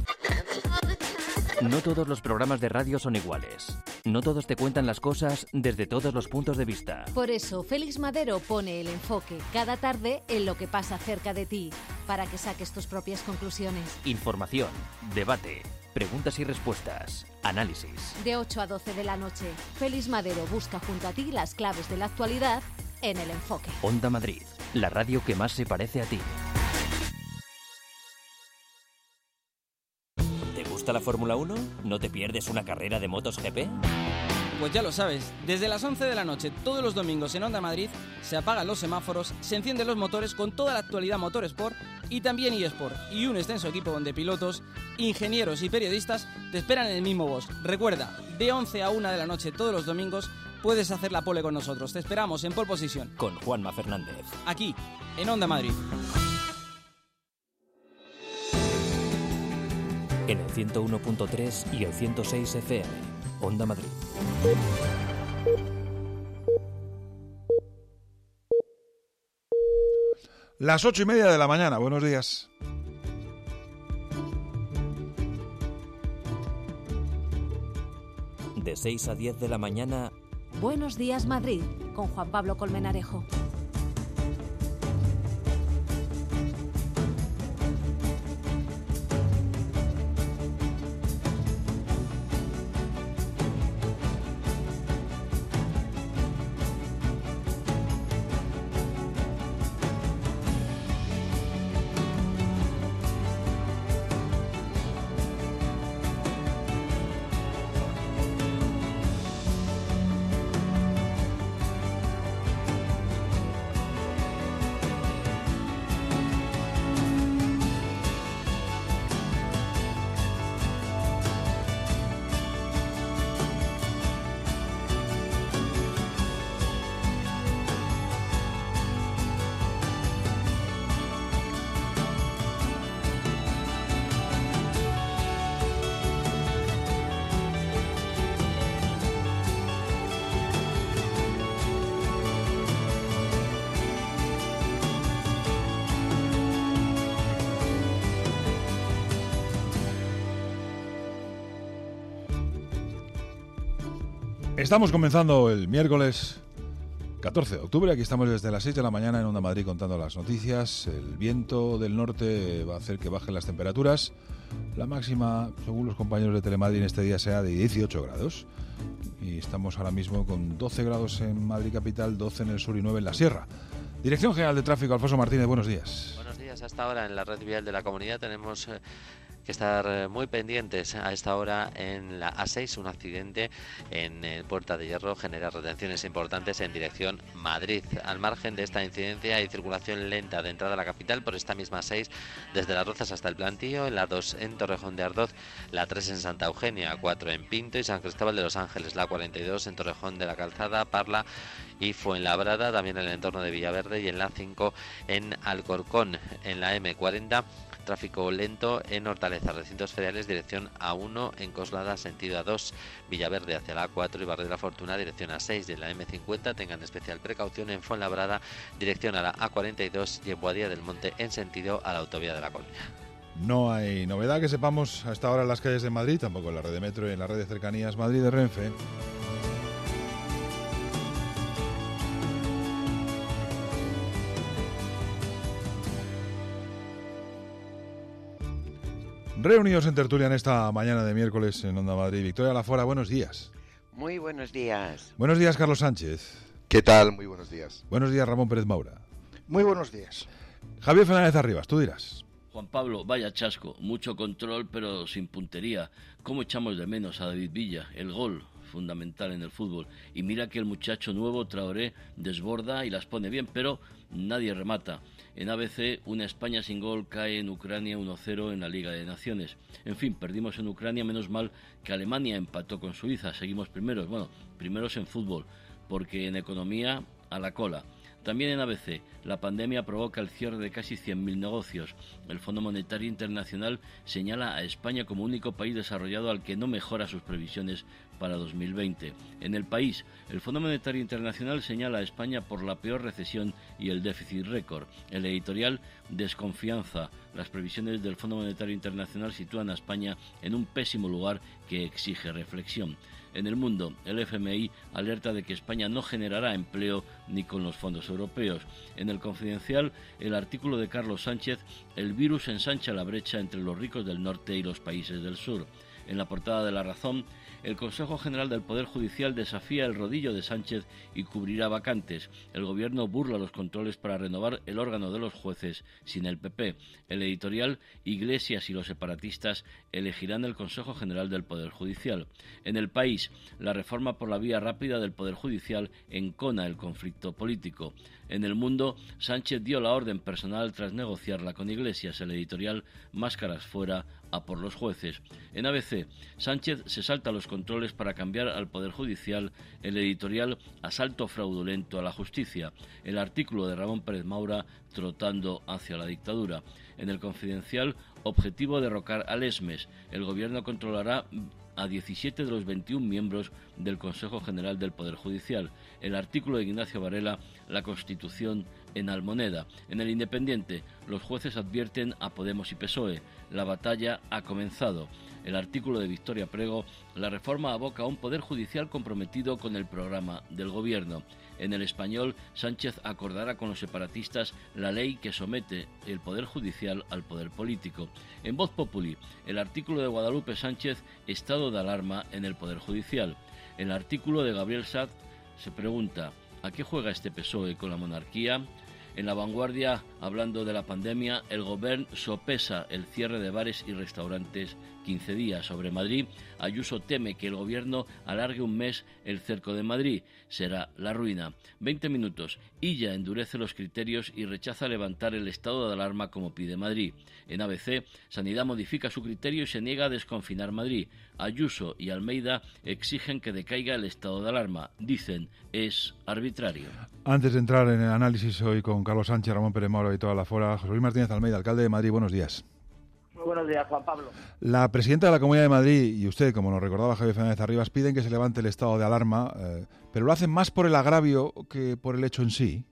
No todos los programas de radio son iguales. No todos te cuentan las cosas desde todos los puntos de vista. Por eso, Félix Madero pone el enfoque cada tarde en lo que pasa cerca de ti, para que saques tus propias conclusiones. Información, debate, preguntas y respuestas, análisis. De ocho a doce de la noche, Félix Madero busca junto a ti las claves de la actualidad en el enfoque. Onda Madrid, la radio que más se parece a ti. gusta la Fórmula uno? ¿No te pierdes una carrera de motos G P? Pues ya lo sabes, desde las once de la noche todos los domingos en Onda Madrid se apagan los semáforos, se encienden los motores con toda la actualidad Motorsport y también eSport, y un extenso equipo donde pilotos, ingenieros y periodistas te esperan en el mismo box. Recuerda, de once a una de la noche todos los domingos puedes hacer la pole con nosotros. Te esperamos en Pole Position con Juanma Fernández, aquí en Onda Madrid. En el ciento uno punto tres y el ciento seis F M, Onda Madrid. Las ocho y media de la mañana, buenos días. De seis a diez de la mañana, Buenos días Madrid, con Juan Pablo Colmenarejo. Estamos comenzando el miércoles catorce de octubre, aquí estamos desde las seis de la mañana en Onda Madrid contando las noticias. El viento del norte va a hacer que bajen las temperaturas. La máxima, según los compañeros de Telemadrid, en este día será de dieciocho grados. Y estamos ahora mismo con doce grados en Madrid capital, doce en el sur y nueve en la sierra. Dirección General de Tráfico, Alfonso Martínez, buenos días. Buenos días, hasta ahora en la red vial de la comunidad tenemos Eh... que estar muy pendientes a esta hora en la A seis. Un accidente en el Puerta de Hierro genera retenciones importantes en dirección Madrid. Al margen de esta incidencia hay circulación lenta de entrada a la capital por esta misma A seis desde Las Rozas hasta el Plantío, en la dos en Torrejón de Ardoz, la tres en Santa Eugenia, cuatro en Pinto y San Cristóbal de los Ángeles, la cuarenta y dos en Torrejón de la Calzada, Parla y Fuenlabrada, también en el entorno de Villaverde, y en la cinco en Alcorcón. En la eme cuarenta tráfico lento en Hortaleza, recintos feriales, dirección A uno, en Coslada, sentido A dos, Villaverde hacia la A cuatro y Barrio de la Fortuna, dirección A seis. De la eme cincuenta tengan especial precaución en Fuenlabrada, dirección a la A cuarenta y dos, y en Boadilla del Monte, en sentido a la autovía de la Coruña. No hay novedad que sepamos a esta hora en las calles de Madrid, tampoco en la red de metro y en la red de cercanías Madrid de Renfe. Reunidos en tertulia en esta mañana de miércoles en Onda Madrid. Victoria Lafora, buenos días. Muy buenos días. Buenos días, Carlos Sánchez. ¿Qué tal? Muy buenos días. Buenos días, Ramón Pérez Maura. Muy buenos días. Javier Fernández Arribas, tú dirás. Juan Pablo, vaya chasco, mucho control pero sin puntería. ¿Cómo echamos de menos a David Villa? El gol, fundamental en el fútbol. Y mira que el muchacho nuevo, Traoré, desborda y las pone bien, pero nadie remata. En A B C, una España sin gol cae en Ucrania uno cero en la Liga de Naciones. En fin, perdimos en Ucrania, menos mal que Alemania empató con Suiza. Seguimos primeros, bueno, primeros en fútbol, porque en economía a la cola. También en A B C, la pandemia provoca el cierre de casi cien mil negocios. El Fondo Monetario Internacional señala a España como único país desarrollado al que no mejora sus previsiones para dos mil veinte. En El País, el Fondo Monetario Internacional señala a España por la peor recesión y el déficit récord. El editorial, desconfianza. Las previsiones del Fondo Monetario Internacional sitúan a España en un pésimo lugar que exige reflexión. En El Mundo, el F M I alerta de que España no generará empleo ni con los fondos europeos. En El Confidencial, el artículo de Carlos Sánchez, el virus ensancha la brecha entre los ricos del norte y los países del sur. En la portada de La Razón, el Consejo General del Poder Judicial desafía el rodillo de Sánchez y cubrirá vacantes. El Gobierno burla los controles para renovar el órgano de los jueces sin el P P. El editorial, Iglesias y los separatistas elegirán el Consejo General del Poder Judicial. En El País, la reforma por la vía rápida del Poder Judicial encona el conflicto político. En El Mundo, Sánchez dio la orden personal tras negociarla con Iglesias. El editorial, máscaras fuera, a por los jueces. En A B C, Sánchez se salta los controles para cambiar al Poder Judicial. El editorial, asalto fraudulento a la justicia. El artículo de Ramón Pérez Maura, trotando hacia la dictadura. En El Confidencial, objetivo derrocar al Esmes. El Gobierno controlará a diecisiete de los veintiún miembros del Consejo General del Poder Judicial. El artículo de Ignacio Varela, la Constitución en Almoneda. En El Independiente, los jueces advierten a Podemos y P S O E. La batalla ha comenzado. El artículo de Victoria Prego, la reforma aboca a un Poder Judicial comprometido con el programa del Gobierno. En El Español, Sánchez acordará con los separatistas la ley que somete el Poder Judicial al poder político. En Voz Populi, el artículo de Guadalupe Sánchez, estado de alarma en el Poder Judicial. El artículo de Gabriel Sad se pregunta, ¿a qué juega este P S O E con la monarquía? En La Vanguardia, hablando de la pandemia, el Gobierno sopesa el cierre de bares y restaurantes quince días. Sobre Madrid, Ayuso teme que el Gobierno alargue un mes el cerco de Madrid. Será la ruina. veinte minutos. Illa endurece los criterios y rechaza levantar el estado de alarma como pide Madrid. En A B C, Sanidad modifica su criterio y se niega a desconfinar Madrid. Ayuso y Almeida exigen que decaiga el estado de alarma. Dicen, es arbitrario. Antes de entrar en el análisis hoy con Carlos Sánchez, Ramón Pérez Mauro y toda la fora, José Luis Martínez Almeida, alcalde de Madrid, buenos días. Muy buenos días, Juan Pablo. La presidenta de la Comunidad de Madrid y usted, como nos recordaba Javier Fernández Arribas, piden que se levante el estado de alarma, eh, pero lo hacen más por el agravio que por el hecho en sí.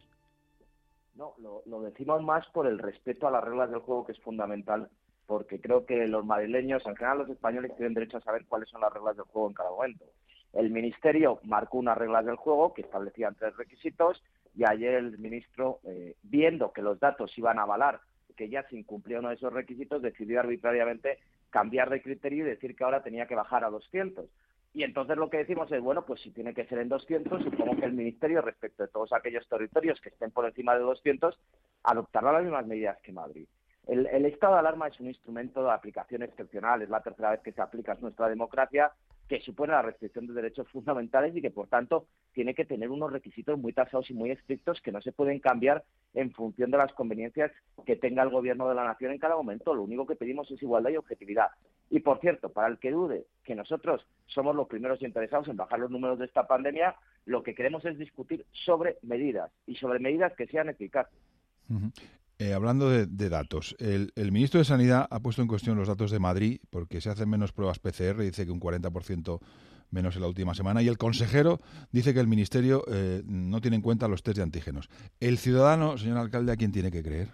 No, lo, lo decimos más por el respeto a las reglas del juego, que es fundamental, porque creo que los madrileños, en general los españoles, tienen derecho a saber cuáles son las reglas del juego en cada momento. El Ministerio marcó unas reglas del juego que establecían tres requisitos y ayer el ministro, eh, viendo que los datos iban a avalar que ya se incumplía uno de esos requisitos, decidió arbitrariamente cambiar de criterio y decir que ahora tenía que bajar a doscientos. Y entonces lo que decimos es, bueno, pues si tiene que ser en doscientos, supongo que el Ministerio, respecto de todos aquellos territorios que estén por encima de doscientos, adoptará las mismas medidas que Madrid. El, el estado de alarma es un instrumento de aplicación excepcional, es la tercera vez que se aplica en nuestra democracia, que supone la restricción de derechos fundamentales y que, por tanto, tiene que tener unos requisitos muy tasados y muy estrictos que no se pueden cambiar en función de las conveniencias que tenga el Gobierno de la Nación en cada momento. Lo único que pedimos es igualdad y objetividad. Y, por cierto, para el que dude que nosotros somos los primeros interesados en bajar los números de esta pandemia, lo que queremos es discutir sobre medidas y sobre medidas que sean eficaces. Uh-huh. Eh, hablando de, de datos, el, el ministro de Sanidad ha puesto en cuestión los datos de Madrid porque se hacen menos pruebas P C R, dice que un cuarenta por ciento menos en la última semana, y el consejero dice que el ministerio eh, no tiene en cuenta los test de antígenos. ¿El ciudadano, señor alcalde, a quién tiene que creer?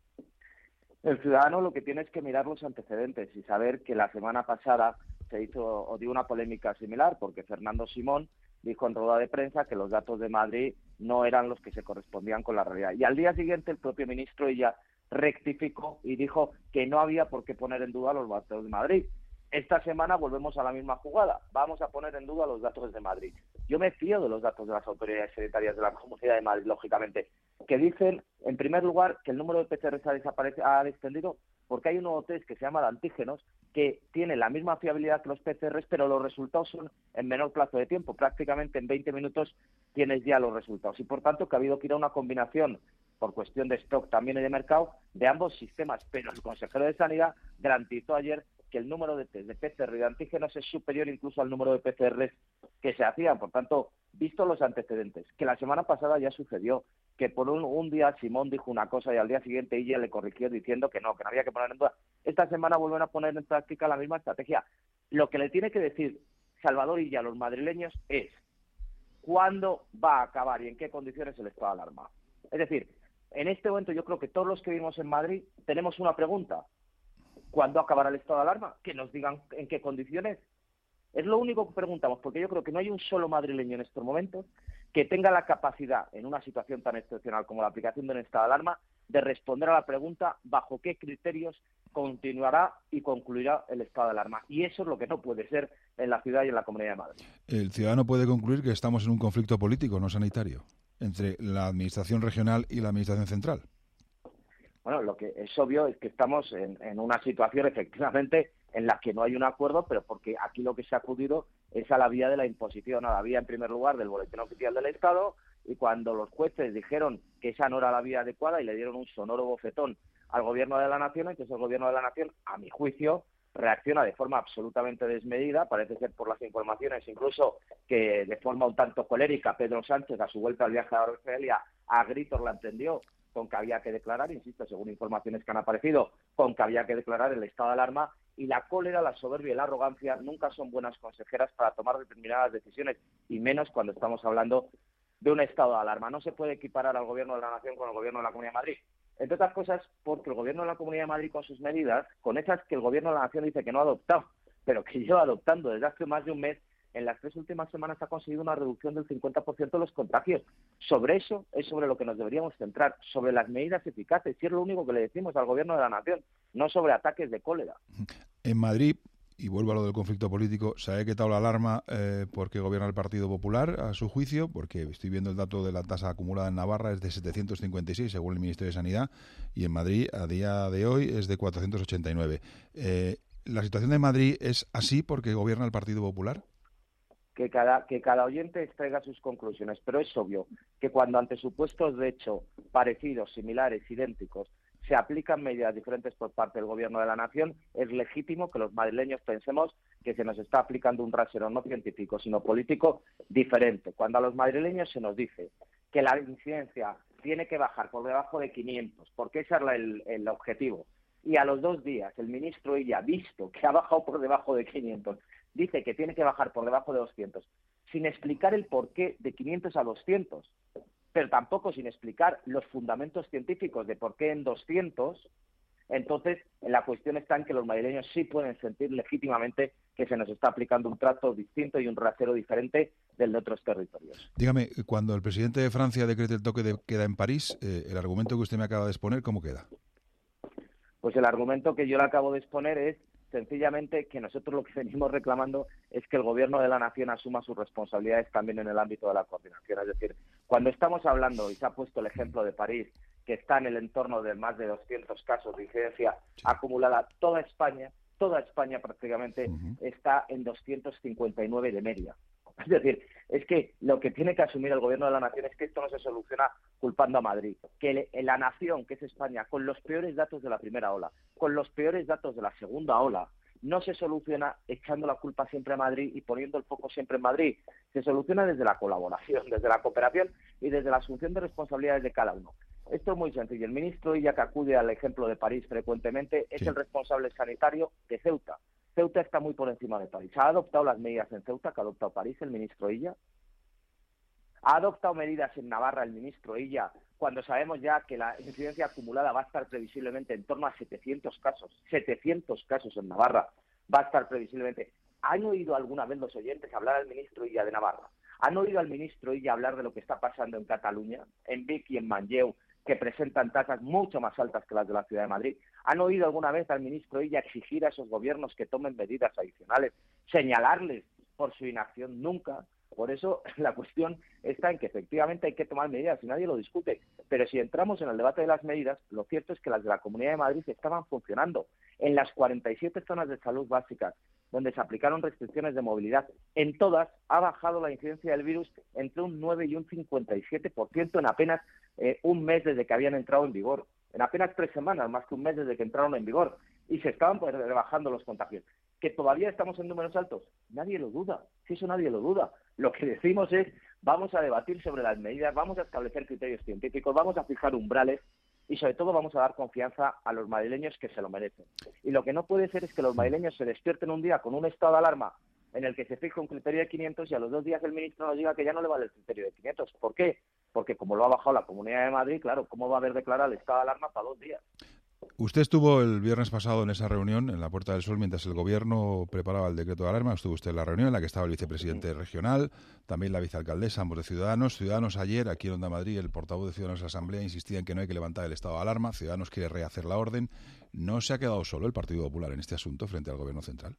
El ciudadano lo que tiene es que mirar los antecedentes y saber que la semana pasada se hizo o dio una polémica similar porque Fernando Simón dijo en rueda de prensa que los datos de Madrid no eran los que se correspondían con la realidad. Y al día siguiente el propio ministro ya rectificó y dijo que no había por qué poner en duda los datos de Madrid. Esta semana volvemos a la misma jugada. Vamos a poner en duda los datos de Madrid. Yo me fío de los datos de las autoridades sanitarias de la Comunidad de Madrid, lógicamente, que dicen, en primer lugar, que el número de P C R ha, desaparecido, ha descendido porque hay un nuevo test que se llama de antígenos que tiene la misma fiabilidad que los P C Rs, pero los resultados son en menor plazo de tiempo. Prácticamente en veinte minutos tienes ya los resultados. Y, por tanto, que ha habido que ir a una combinación, por cuestión de stock también y de mercado, de ambos sistemas. Pero el consejero de Sanidad garantizó ayer que el número de test de P C R y de antígenos es superior incluso al número de P C Rs que se hacían. Por tanto, visto los antecedentes, que la semana pasada ya sucedió, que por un, un día Simón dijo una cosa y al día siguiente ella le corrigió diciendo que no, que no había que poner en duda. Esta semana vuelven a poner en práctica la misma estrategia. Lo que le tiene que decir Salvador Illa a los madrileños es cuándo va a acabar y en qué condiciones el estado de alarma. Es decir, en este momento yo creo que todos los que vivimos en Madrid tenemos una pregunta. ¿Cuándo acabará el estado de alarma? Que nos digan en qué condiciones. Es lo único que preguntamos, porque yo creo que no hay un solo madrileño en estos momentos que tenga la capacidad, en una situación tan excepcional como la aplicación de un estado de alarma, de responder a la pregunta bajo qué criterios continuará y concluirá el estado de alarma. Y eso es lo que no puede ser en la ciudad y en la Comunidad de Madrid. El ciudadano puede concluir que estamos en un conflicto político, no sanitario, entre la administración regional y la administración central. Bueno, lo que es obvio es que estamos en, en una situación efectivamente en la que no hay un acuerdo, pero porque aquí lo que se ha acudido es a la vía de la imposición, a la vía en primer lugar del Boletín Oficial del Estado, y cuando los jueces dijeron que esa no era la vía adecuada y le dieron un sonoro bofetón al Gobierno de la Nación, entonces el Gobierno de la Nación, a mi juicio, reacciona de forma absolutamente desmedida, parece ser por las informaciones incluso que de forma un tanto colérica Pedro Sánchez a su vuelta al viaje a Argelia a gritos la entendió con que había que declarar, insisto, según informaciones que han aparecido, con que había que declarar el estado de alarma, y la cólera, la soberbia y la arrogancia nunca son buenas consejeras para tomar determinadas decisiones, y menos cuando estamos hablando de un estado de alarma. No se puede equiparar al Gobierno de la Nación con el Gobierno de la Comunidad de Madrid. Entre otras cosas, porque el Gobierno de la Comunidad de Madrid con sus medidas, con esas que el Gobierno de la Nación dice que no ha adoptado, pero que lleva adoptando desde hace más de un mes, en las tres últimas semanas ha conseguido una reducción del cincuenta por ciento de los contagios. Sobre eso es sobre lo que nos deberíamos centrar, sobre las medidas eficaces, y es lo único que le decimos al Gobierno de la Nación, no sobre ataques de cólera. En Madrid, y vuelvo a lo del conflicto político, se ha decretado la alarma eh, porque gobierna el Partido Popular, a su juicio, porque estoy viendo el dato de la tasa acumulada en Navarra, es de setecientos cincuenta y seis, según el Ministerio de Sanidad, y en Madrid, a día de hoy, es de cuatrocientos ochenta y nueve. Eh, ¿La situación de Madrid es así porque gobierna el Partido Popular? Que cada, que cada oyente extraiga sus conclusiones, pero es obvio que cuando ante supuestos de hecho parecidos, similares, idénticos, se aplican medidas diferentes por parte del Gobierno de la Nación, es legítimo que los madrileños pensemos que se nos está aplicando un rasero no científico, sino político diferente. Cuando a los madrileños se nos dice que la incidencia tiene que bajar por debajo de quinientos, porque ese es el, el objetivo, y a los dos días el ministro Illa, visto que ha bajado por debajo de quinientos, dice que tiene que bajar por debajo de doscientos, sin explicar el porqué de quinientos a doscientos, pero tampoco sin explicar los fundamentos científicos de por qué en doscientos, entonces la cuestión está en que los madrileños sí pueden sentir legítimamente que se nos está aplicando un trato distinto y un rasero diferente del de otros territorios. Dígame, cuando el presidente de Francia decrete el toque de queda en París, eh, el argumento que usted me acaba de exponer, ¿cómo queda? Pues el argumento que yo le acabo de exponer es sencillamente que nosotros lo que venimos reclamando es que el Gobierno de la Nación asuma sus responsabilidades también en el ámbito de la coordinación. Es decir, cuando estamos hablando, y se ha puesto el ejemplo de París, que está en el entorno de más de doscientos casos de incidencia acumulada, toda España, toda España prácticamente uh-huh. está en doscientos cincuenta y nueve de media. Es decir, es que lo que tiene que asumir el Gobierno de la Nación es que esto no se soluciona culpando a Madrid, que le, la nación, que es España, con los peores datos de la primera ola, con los peores datos de la segunda ola, no se soluciona echando la culpa siempre a Madrid y poniendo el foco siempre en Madrid. Se soluciona desde la colaboración, desde la cooperación y desde la asunción de responsabilidades de cada uno. Esto es muy sencillo. El ministro Illa, que acude al ejemplo de París frecuentemente, es sí. el responsable sanitario de Ceuta. Ceuta está muy por encima de París. ¿Ha adoptado las medidas en Ceuta que ha adoptado París el ministro Illa? ¿Ha adoptado medidas en Navarra el ministro Illa cuando sabemos ya que la incidencia acumulada va a estar previsiblemente en torno a setecientos casos? setecientos casos en Navarra va a estar previsiblemente. ¿Han oído alguna vez los oyentes hablar al ministro Illa de Navarra? ¿Han oído al ministro Illa hablar de lo que está pasando en Cataluña, en Vic y en Manlleu, que presentan tasas mucho más altas que las de la Ciudad de Madrid? ¿Han oído alguna vez al ministro Illa exigir a esos gobiernos que tomen medidas adicionales, señalarles por su inacción? Nunca. Por eso la cuestión está en que efectivamente hay que tomar medidas y nadie lo discute. Pero si entramos en el debate de las medidas, lo cierto es que las de la Comunidad de Madrid estaban funcionando. En las cuarenta y siete zonas de salud básicas donde se aplicaron restricciones de movilidad, en todas ha bajado la incidencia del virus entre un nueve y un cincuenta y siete por ciento en apenas eh, un mes desde que habían entrado en vigor. En apenas tres semanas, más que un mes desde que entraron en vigor. Y se estaban pues, rebajando los contagios. ¿Que todavía estamos en números altos? Nadie lo duda. Si eso nadie lo duda. Lo que decimos es, vamos a debatir sobre las medidas, vamos a establecer criterios científicos, vamos a fijar umbrales y sobre todo vamos a dar confianza a los madrileños que se lo merecen. Y lo que no puede ser es que los madrileños se despierten un día con un estado de alarma en el que se fija un criterio de quinientos y a los dos días el ministro nos diga que ya no le vale el criterio de quinientos. ¿Por qué? Porque como lo ha bajado la Comunidad de Madrid, claro, ¿cómo va a haber declarado el estado de alarma para dos días? Usted estuvo el viernes pasado en esa reunión en la Puerta del Sol mientras el Gobierno preparaba el decreto de alarma. Estuvo usted en la reunión en la que estaba el vicepresidente regional, también la vicealcaldesa, ambos de Ciudadanos. Ciudadanos ayer, aquí en Onda Madrid, el portavoz de Ciudadanos de la Asamblea insistía en que no hay que levantar el estado de alarma. Ciudadanos quiere rehacer la orden. ¿No se ha quedado solo el Partido Popular en este asunto frente al Gobierno central?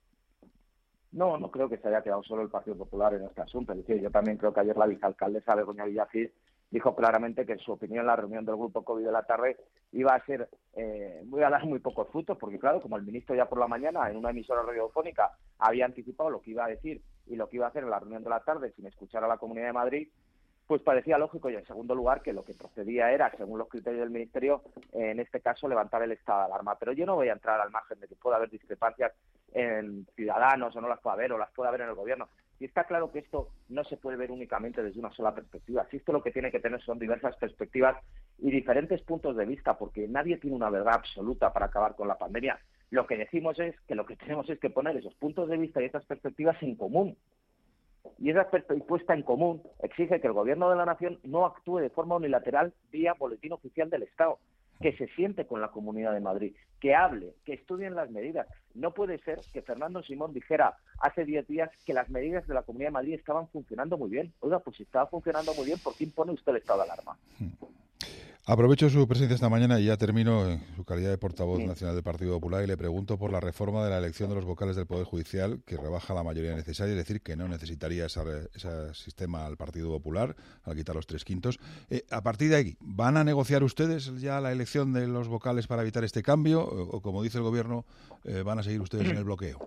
No, no creo que se haya quedado solo el Partido Popular en este asunto. Es decir, yo también creo que ayer la vicealcaldesa Begoña Villacís dijo claramente que en su opinión la reunión del Grupo COVID de la tarde iba a ser, eh, muy a dar muy pocos frutos, porque claro, como el ministro ya por la mañana en una emisora radiofónica había anticipado lo que iba a decir y lo que iba a hacer en la reunión de la tarde sin escuchar a la Comunidad de Madrid, pues parecía lógico, y en segundo lugar que lo que procedía era, según los criterios del Ministerio, eh, en este caso levantar el estado de alarma. Pero yo no voy a entrar al margen de que pueda haber discrepancias en Ciudadanos o no las pueda haber, o las pueda haber en el Gobierno. Y está claro que esto no se puede ver únicamente desde una sola perspectiva. Si esto lo que tiene que tener son diversas perspectivas y diferentes puntos de vista, porque nadie tiene una verdad absoluta para acabar con la pandemia. Lo que decimos es que lo que tenemos es que poner esos puntos de vista y esas perspectivas en común. Y esa puesta en común exige que el Gobierno de la Nación no actúe de forma unilateral vía boletín oficial del Estado, que se siente con la Comunidad de Madrid, que hable, que estudien las medidas. No puede ser que Fernando Simón dijera hace diez días que las medidas de la Comunidad de Madrid estaban funcionando muy bien. Oiga, pues si estaba funcionando muy bien, ¿por qué impone usted el estado de alarma? Aprovecho su presencia esta mañana y ya termino en su calidad de portavoz sí. nacional del Partido Popular y le pregunto por la reforma de la elección de los vocales del Poder Judicial, que rebaja la mayoría necesaria, es decir, que no necesitaría esa, ese sistema al Partido Popular al quitar los tres quintos. Eh, a partir de ahí, ¿van a negociar ustedes ya la elección de los vocales para evitar este cambio o, o como dice el Gobierno, eh, van a seguir ustedes en el bloqueo?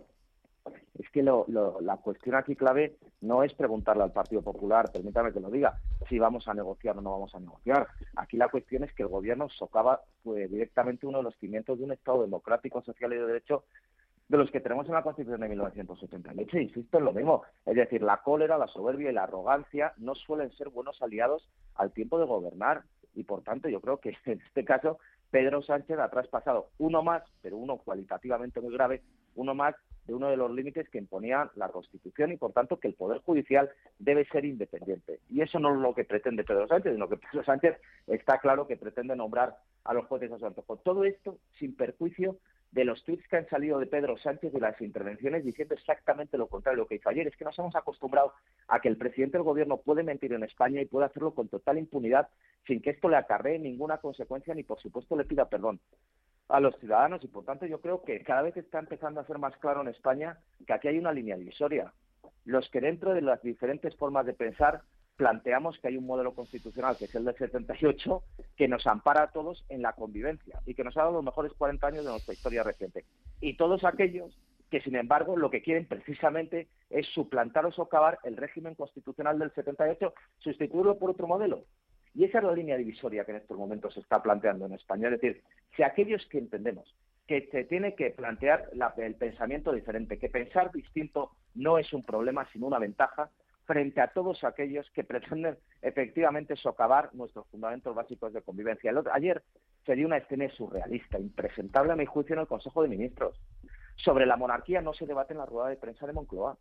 Es que lo, lo, la cuestión aquí clave no es preguntarle al Partido Popular, permítame que lo diga, si vamos a negociar o no vamos a negociar. Aquí la cuestión es que el Gobierno socava pues, directamente uno de los cimientos de un Estado democrático, social y de derecho de los que tenemos en la Constitución de mil novecientos setenta y ocho. Insisto en lo mismo. Es decir, la cólera, la soberbia y la arrogancia no suelen ser buenos aliados al tiempo de gobernar. Y, por tanto, yo creo que en este caso Pedro Sánchez ha traspasado uno más, pero uno cualitativamente muy grave, uno más de uno de los límites que imponía la Constitución y, por tanto, que el Poder Judicial debe ser independiente. Y eso no es lo que pretende Pedro Sánchez, sino que Pedro Sánchez está claro que pretende nombrar a los jueces a su antojo. Todo esto sin perjuicio de los tuits que han salido de Pedro Sánchez y las intervenciones diciendo exactamente lo contrario de lo que hizo ayer. Es que nos hemos acostumbrado a que el presidente del Gobierno puede mentir en España y puede hacerlo con total impunidad sin que esto le acarree ninguna consecuencia ni, por supuesto, le pida perdón a los ciudadanos. Y, por tanto, yo creo que cada vez está empezando a ser más claro en España que aquí hay una línea divisoria. Los que dentro de las diferentes formas de pensar planteamos que hay un modelo constitucional, que es el del setenta y ocho, que nos ampara a todos en la convivencia y que nos ha dado los mejores cuarenta años de nuestra historia reciente. Y todos aquellos que, sin embargo, lo que quieren precisamente es suplantar o socavar el régimen constitucional del setenta y ocho, sustituirlo por otro modelo. Y esa es la línea divisoria que en estos momentos se está planteando en España. Es decir, si aquellos que entendemos que se tiene que plantear la, el pensamiento diferente, que pensar distinto no es un problema, sino una ventaja, frente a todos aquellos que pretenden efectivamente socavar nuestros fundamentos básicos de convivencia. El otro, ayer se dio una escena surrealista, impresentable a mi juicio en el Consejo de Ministros. Sobre la monarquía no se debate en la rueda de prensa de Moncloa.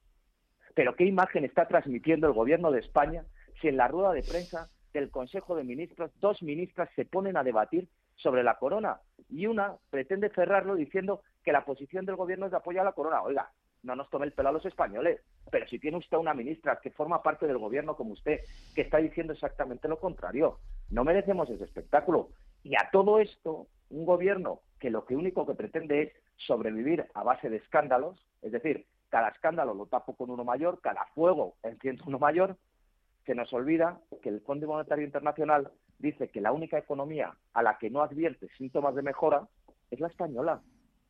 Pero ¿qué imagen está transmitiendo el Gobierno de España si en la rueda de prensa del Consejo de Ministros dos ministras se ponen a debatir sobre la corona y una pretende cerrarlo diciendo que la posición del Gobierno es de apoyo a la corona? Oiga, no nos tome el pelo a los españoles, pero si tiene usted una ministra que forma parte del Gobierno como usted, que está diciendo exactamente lo contrario, no merecemos ese espectáculo. Y a todo esto, un Gobierno que lo que único que pretende es sobrevivir a base de escándalos, es decir, cada escándalo lo tapo con uno mayor, cada fuego enciendo uno mayor, se nos olvida que el Fondo Monetario Internacional dice que la única economía a la que no advierte síntomas de mejora es la española.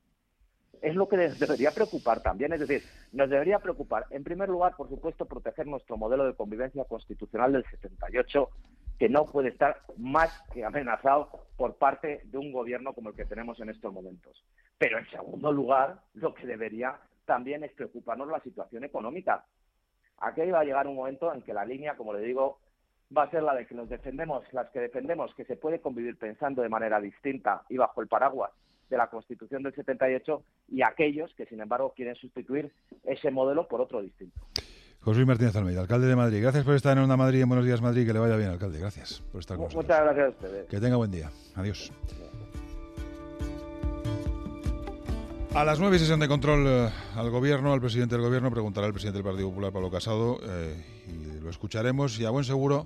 Es lo que nos debería preocupar también, es decir, nos debería preocupar, en primer lugar, por supuesto, proteger nuestro modelo de convivencia constitucional del setenta y ocho, que no puede estar más que amenazado por parte de un gobierno como el que tenemos en estos momentos. Pero, en segundo lugar, lo que debería también es preocuparnos la situación económica. Aquí va a llegar un momento en que la línea, como le digo, va a ser la de que nos defendemos, las que defendemos que se puede convivir pensando de manera distinta y bajo el paraguas de la Constitución del setenta y ocho, y aquellos que, sin embargo, quieren sustituir ese modelo por otro distinto. José Luis Martínez Almeida, alcalde de Madrid. Gracias por estar en Onda Madrid, en Buenos Días Madrid. Que le vaya bien, alcalde. Gracias por estar con nosotros. Muchas gracias a ustedes. Que tenga buen día. Adiós. A las nueve, sesión de control eh, al Gobierno, al presidente del Gobierno, preguntará al presidente del Partido Popular, Pablo Casado, eh, y lo escucharemos, y a buen seguro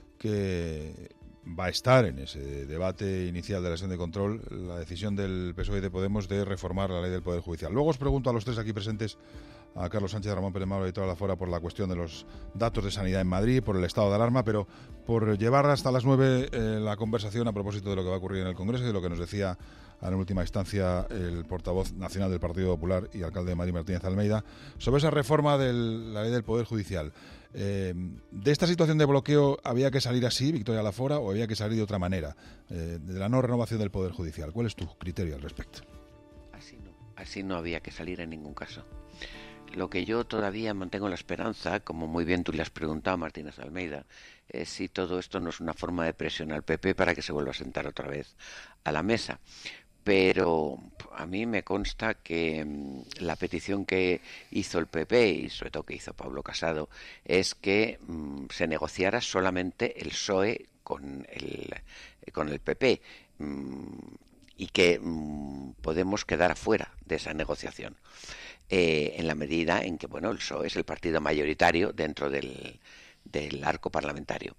que va a estar en ese debate inicial de la sesión de control la decisión del P S O E y de Podemos de reformar la ley del Poder Judicial. Luego os pregunto a los tres aquí presentes, a Carlos Sánchez, a Ramón Pérez Malo y a toda la Fora, por la cuestión de los datos de sanidad en Madrid, por el estado de alarma, pero por llevar hasta las nueve eh, la conversación a propósito de lo que va a ocurrir en el Congreso y de lo que nos decía en última instancia el portavoz nacional del Partido Popular y alcalde de Madrid, Martínez Almeida, sobre esa reforma de la ley del Poder Judicial. Eh, ¿De esta situación de bloqueo había que salir así, Victoria Lafora, o había que salir de otra manera, eh, de la no renovación del Poder Judicial? ¿Cuál es tu criterio al respecto? Así no, así no había que salir en ningún caso. Lo que yo todavía mantengo la esperanza, como muy bien tú le has preguntado, Martínez Almeida, es si todo esto no es una forma de presión al P P para que se vuelva a sentar otra vez a la mesa. Pero a mí me consta que mmm, la petición que hizo el P P y sobre todo que hizo Pablo Casado es que mmm, se negociara solamente el P S O E con el, con el P P mmm, y que mmm, Podemos quedar fuera de esa negociación. Eh, en la medida en que, bueno, el P S O E es el partido mayoritario dentro del, del arco parlamentario.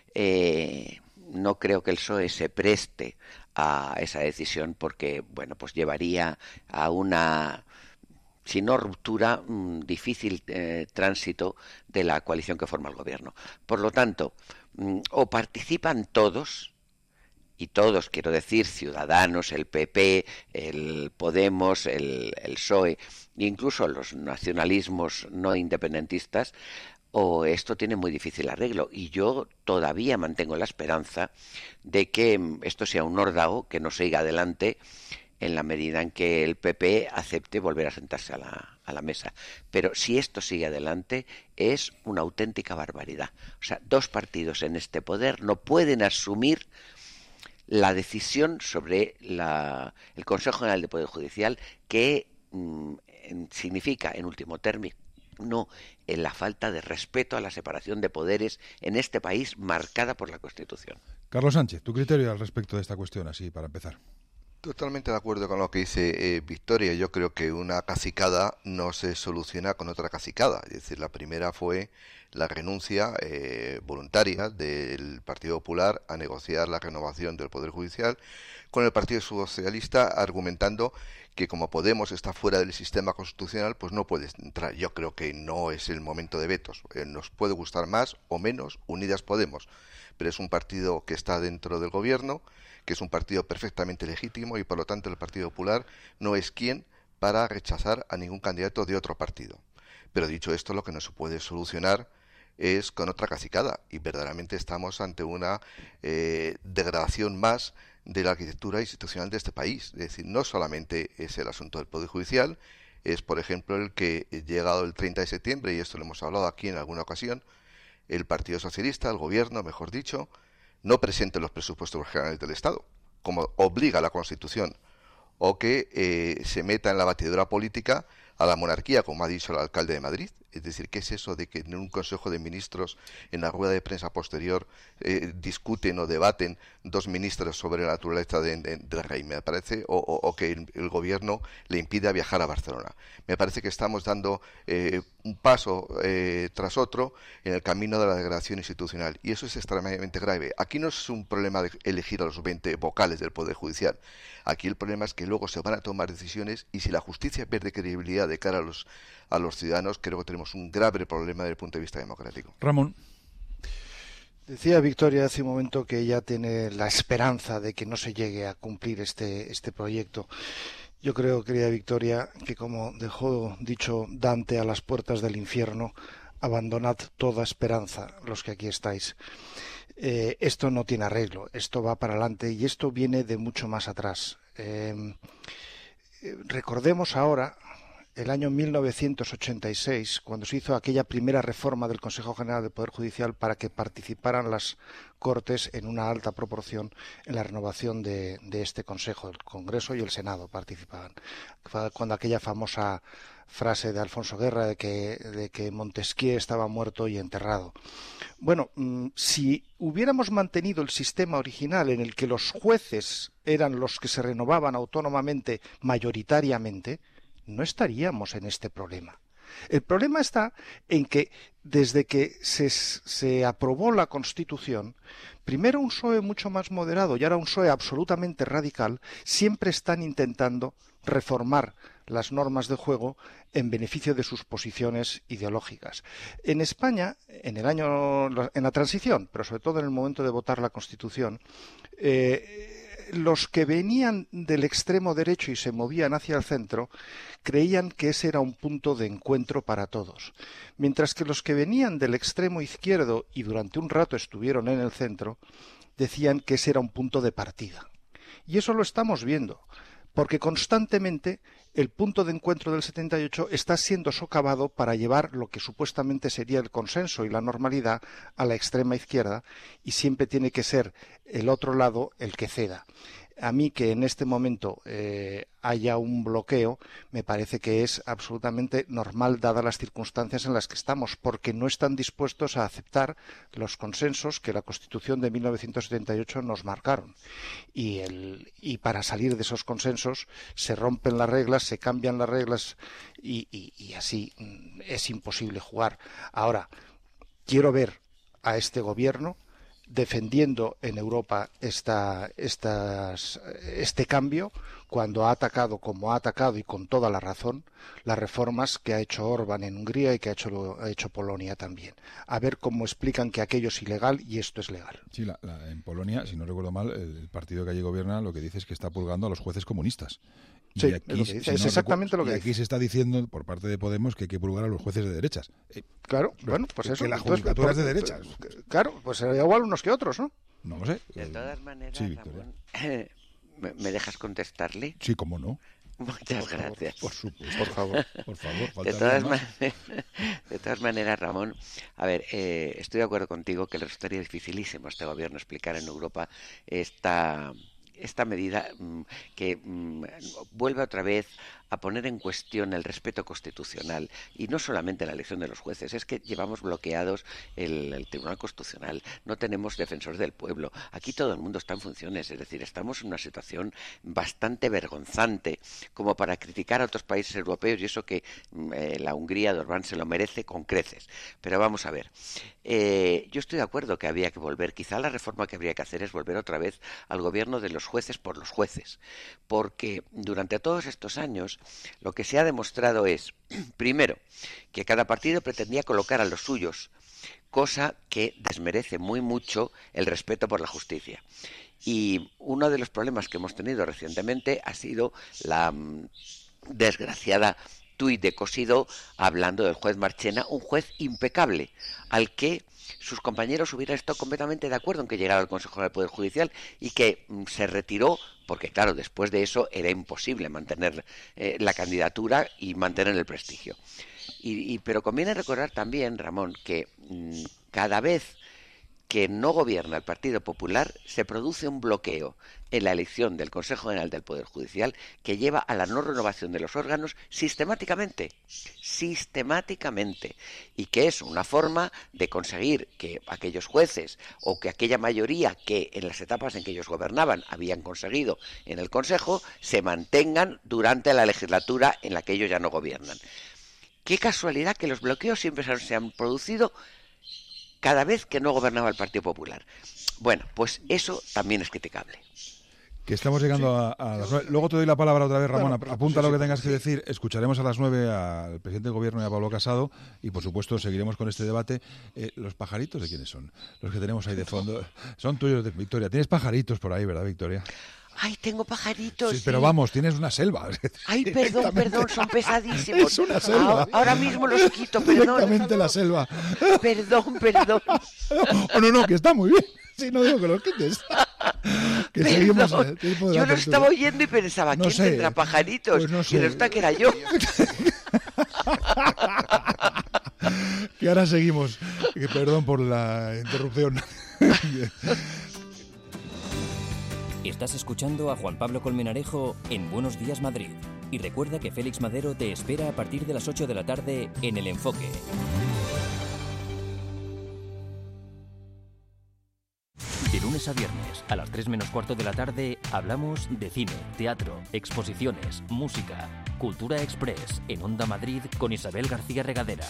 Eh, no creo que el P S O E se preste a esa decisión porque, bueno, pues llevaría a una, si no ruptura, un difícil eh, tránsito de la coalición que forma el gobierno. Por lo tanto, mm, o participan todos, y todos, quiero decir, Ciudadanos, el P P, el Podemos, el, el P S O E, incluso los nacionalismos no independentistas, o esto tiene muy difícil arreglo. Y yo todavía mantengo la esperanza de que esto sea un órdago que no siga adelante en la medida en que el P P acepte volver a sentarse a la, a la mesa. Pero si esto sigue adelante, es una auténtica barbaridad. O sea, dos partidos en este poder no pueden asumir la decisión sobre la, el Consejo General de Poder Judicial, que mmm, significa, en último término, no, en la falta de respeto a la separación de poderes en este país marcada por la Constitución. Carlos Sánchez, tu criterio al respecto de esta cuestión, así para empezar. Totalmente de acuerdo con lo que dice eh, Victoria. Yo creo que una cacicada no se soluciona con otra cacicada. Es decir, la primera fue la renuncia eh, voluntaria del Partido Popular a negociar la renovación del Poder Judicial con el Partido Socialista, argumentando que como Podemos está fuera del sistema constitucional, pues no puede entrar. Yo creo que no es el momento de vetos. Eh, nos puede gustar más o menos Unidas Podemos, pero es un partido que está dentro del gobierno, que es un partido perfectamente legítimo y por lo tanto el Partido Popular no es quien para rechazar a ningún candidato de otro partido. Pero dicho esto, lo que no se puede solucionar es con otra cacicada y verdaderamente estamos ante una eh, degradación más de la arquitectura institucional de este país. Es decir, no solamente es el asunto del Poder Judicial, es por ejemplo el que llegado el treinta de septiembre, y esto lo hemos hablado aquí en alguna ocasión, el Partido Socialista, el gobierno, mejor dicho, no presente los presupuestos generales del Estado, como obliga la Constitución, o que eh, se meta en la batidora política a la monarquía, como ha dicho el alcalde de Madrid. Es decir, ¿qué es eso de que en un Consejo de Ministros, en la rueda de prensa posterior, eh, discuten o debaten dos ministros sobre la naturaleza de, de, del rey? Me parece, o, o, o que el, el gobierno le impida viajar a Barcelona. Me parece que estamos dando eh, un paso eh, tras otro en el camino de la degradación institucional, y eso es extremadamente grave. Aquí no es un problema de elegir a los veinte vocales del Poder Judicial. Aquí el problema es que luego se van a tomar decisiones, y si la justicia pierde credibilidad de cara a los a los ciudadanos, creo que tenemos un grave problema desde el punto de vista democrático. Ramón. Decía Victoria hace un momento que ella tiene la esperanza de que no se llegue a cumplir este, este proyecto. Yo creo, querida Victoria, que como dejó dicho Dante a las puertas del infierno, abandonad toda esperanza, los que aquí estáis. Eh, esto no tiene arreglo, esto va para adelante y esto viene de mucho más atrás. Eh, recordemos ahora el año mil novecientos ochenta y seis, cuando se hizo aquella primera reforma del Consejo General del Poder Judicial para que participaran las Cortes en una alta proporción en la renovación de, de este Consejo. El Congreso y el Senado participaban. Cuando aquella famosa frase de Alfonso Guerra de que, de que Montesquieu estaba muerto y enterrado. Bueno, si hubiéramos mantenido el sistema original en el que los jueces eran los que se renovaban autónomamente mayoritariamente, no estaríamos en este problema. El problema está en que desde que se, se aprobó la Constitución, primero un P S O E mucho más moderado y ahora un P S O E absolutamente radical, siempre están intentando reformar las normas de juego en beneficio de sus posiciones ideológicas. En España, en el año, en la transición, pero sobre todo en el momento de votar la Constitución, eh, los que venían del extremo derecho y se movían hacia el centro creían que ese era un punto de encuentro para todos, mientras que los que venían del extremo izquierdo y durante un rato estuvieron en el centro decían que ese era un punto de partida. Y eso lo estamos viendo, porque constantemente el punto de encuentro del setenta y ocho está siendo socavado para llevar lo que supuestamente sería el consenso y la normalidad a la extrema izquierda, y siempre tiene que ser el otro lado el que ceda. A mí que en este momento eh, haya un bloqueo me parece que es absolutamente normal dadas las circunstancias en las que estamos, porque no están dispuestos a aceptar los consensos que la Constitución de mil novecientos setenta y ocho nos marcaron. Y, el, y para salir de esos consensos se rompen las reglas, se cambian las reglas y, y, y así es imposible jugar. Ahora, quiero ver a este gobierno defendiendo en Europa esta, estas, este cambio cuando ha atacado, como ha atacado y con toda la razón, las reformas que ha hecho Orbán en Hungría y que ha hecho, ha hecho Polonia también. A ver cómo explican que aquello es ilegal y esto es legal. Sí, la, la, en Polonia, si no recuerdo mal, el partido que allí gobierna lo que dice es que está purgando a los jueces comunistas. Y sí, aquí, es, lo que dice, si es no exactamente recu- lo que y dice. aquí se está diciendo por parte de Podemos que hay que purgar a los jueces de derechas. Eh, claro, bueno, pues que eso. la Entonces, judicatura es de por- derechas. Claro, pues igual unos que otros, ¿no? No lo sé. De todas maneras, Sí, Victoria. Ramón, ¿me, me dejas contestarle? Sí, cómo no. Muchas Por favor, gracias. por supuesto. Por favor, por favor. De faltaría todas, más. maneras, de todas maneras, Ramón, a ver, eh, estoy de acuerdo contigo que le resultaría dificilísimo a este gobierno explicar en Europa esta, esta medida mm, que mm, vuelve otra vez a poner en cuestión el respeto constitucional, y no solamente la elección de los jueces, es que llevamos bloqueados el, el Tribunal Constitucional, no tenemos defensores del pueblo, aquí todo el mundo está en funciones, es decir, estamos en una situación bastante vergonzante como para criticar a otros países europeos, y eso que eh, la Hungría de Orbán se lo merece con creces. Pero vamos a ver, eh, yo estoy de acuerdo que había que volver, quizá la reforma que habría que hacer es volver otra vez al gobierno de los jueces por los jueces, porque durante todos estos años lo que se ha demostrado es, primero, que cada partido pretendía colocar a los suyos, cosa que desmerece muy mucho el respeto por la justicia. Y uno de los problemas que hemos tenido recientemente ha sido la mm, desgraciada tuit de Cosidó hablando del juez Marchena, un juez impecable, al que sus compañeros hubieran estado completamente de acuerdo en que llegara al Consejo del Poder Judicial y que mm, se retiró, porque claro, después de eso era imposible mantener eh, la candidatura y mantener el prestigio. Y, y, pero conviene recordar también, Ramón, que mmm, cada vez que no gobierna el Partido Popular se produce un bloqueo en la elección del Consejo General del Poder Judicial que lleva a la no renovación de los órganos sistemáticamente, sistemáticamente, y que es una forma de conseguir que aquellos jueces o que aquella mayoría que en las etapas en que ellos gobernaban habían conseguido en el Consejo se mantengan durante la legislatura en la que ellos ya no gobiernan. Qué casualidad que los bloqueos siempre se han producido cada vez que no gobernaba el Partido Popular. Bueno, pues eso también es criticable. Que estamos llegando sí. a, a las nueve. Luego te doy la palabra otra vez, Ramón. Bueno, apunta sí, lo que sí, tengas sí. que decir. Escucharemos a las nueve al presidente del Gobierno y a Pablo Casado y, por supuesto, seguiremos con este debate. Eh, ¿Los pajaritos de quiénes son? Los que tenemos ahí de fondo. Son tuyos, de Victoria. Tienes pajaritos por ahí, ¿verdad, Victoria? Ay, tengo pajaritos. Sí, sí. pero vamos, tienes una selva. Ay, perdón, perdón, son pesadísimos. Es una selva. Ahora, ahora mismo los quito, perdón. Directamente la selva. Perdón, perdón. Oh, no, no, que está muy bien. Sí, no digo que los quites. Que seguimos, eh, yo lo estaba oyendo y pensaba, no ¿quién sé. tendrá pajaritos? Pues no sé. Y resulta que era yo. Que ahora seguimos. Perdón por la interrupción. Estás escuchando a Juan Pablo Colmenarejo en Buenos Días Madrid. Y recuerda que Félix Madero te espera a partir de las ocho de la tarde en El Enfoque. De lunes a viernes, a las tres menos cuarto de la tarde, hablamos de cine, teatro, exposiciones, música. Cultura Express, en Onda Madrid, con Isabel García Regadera.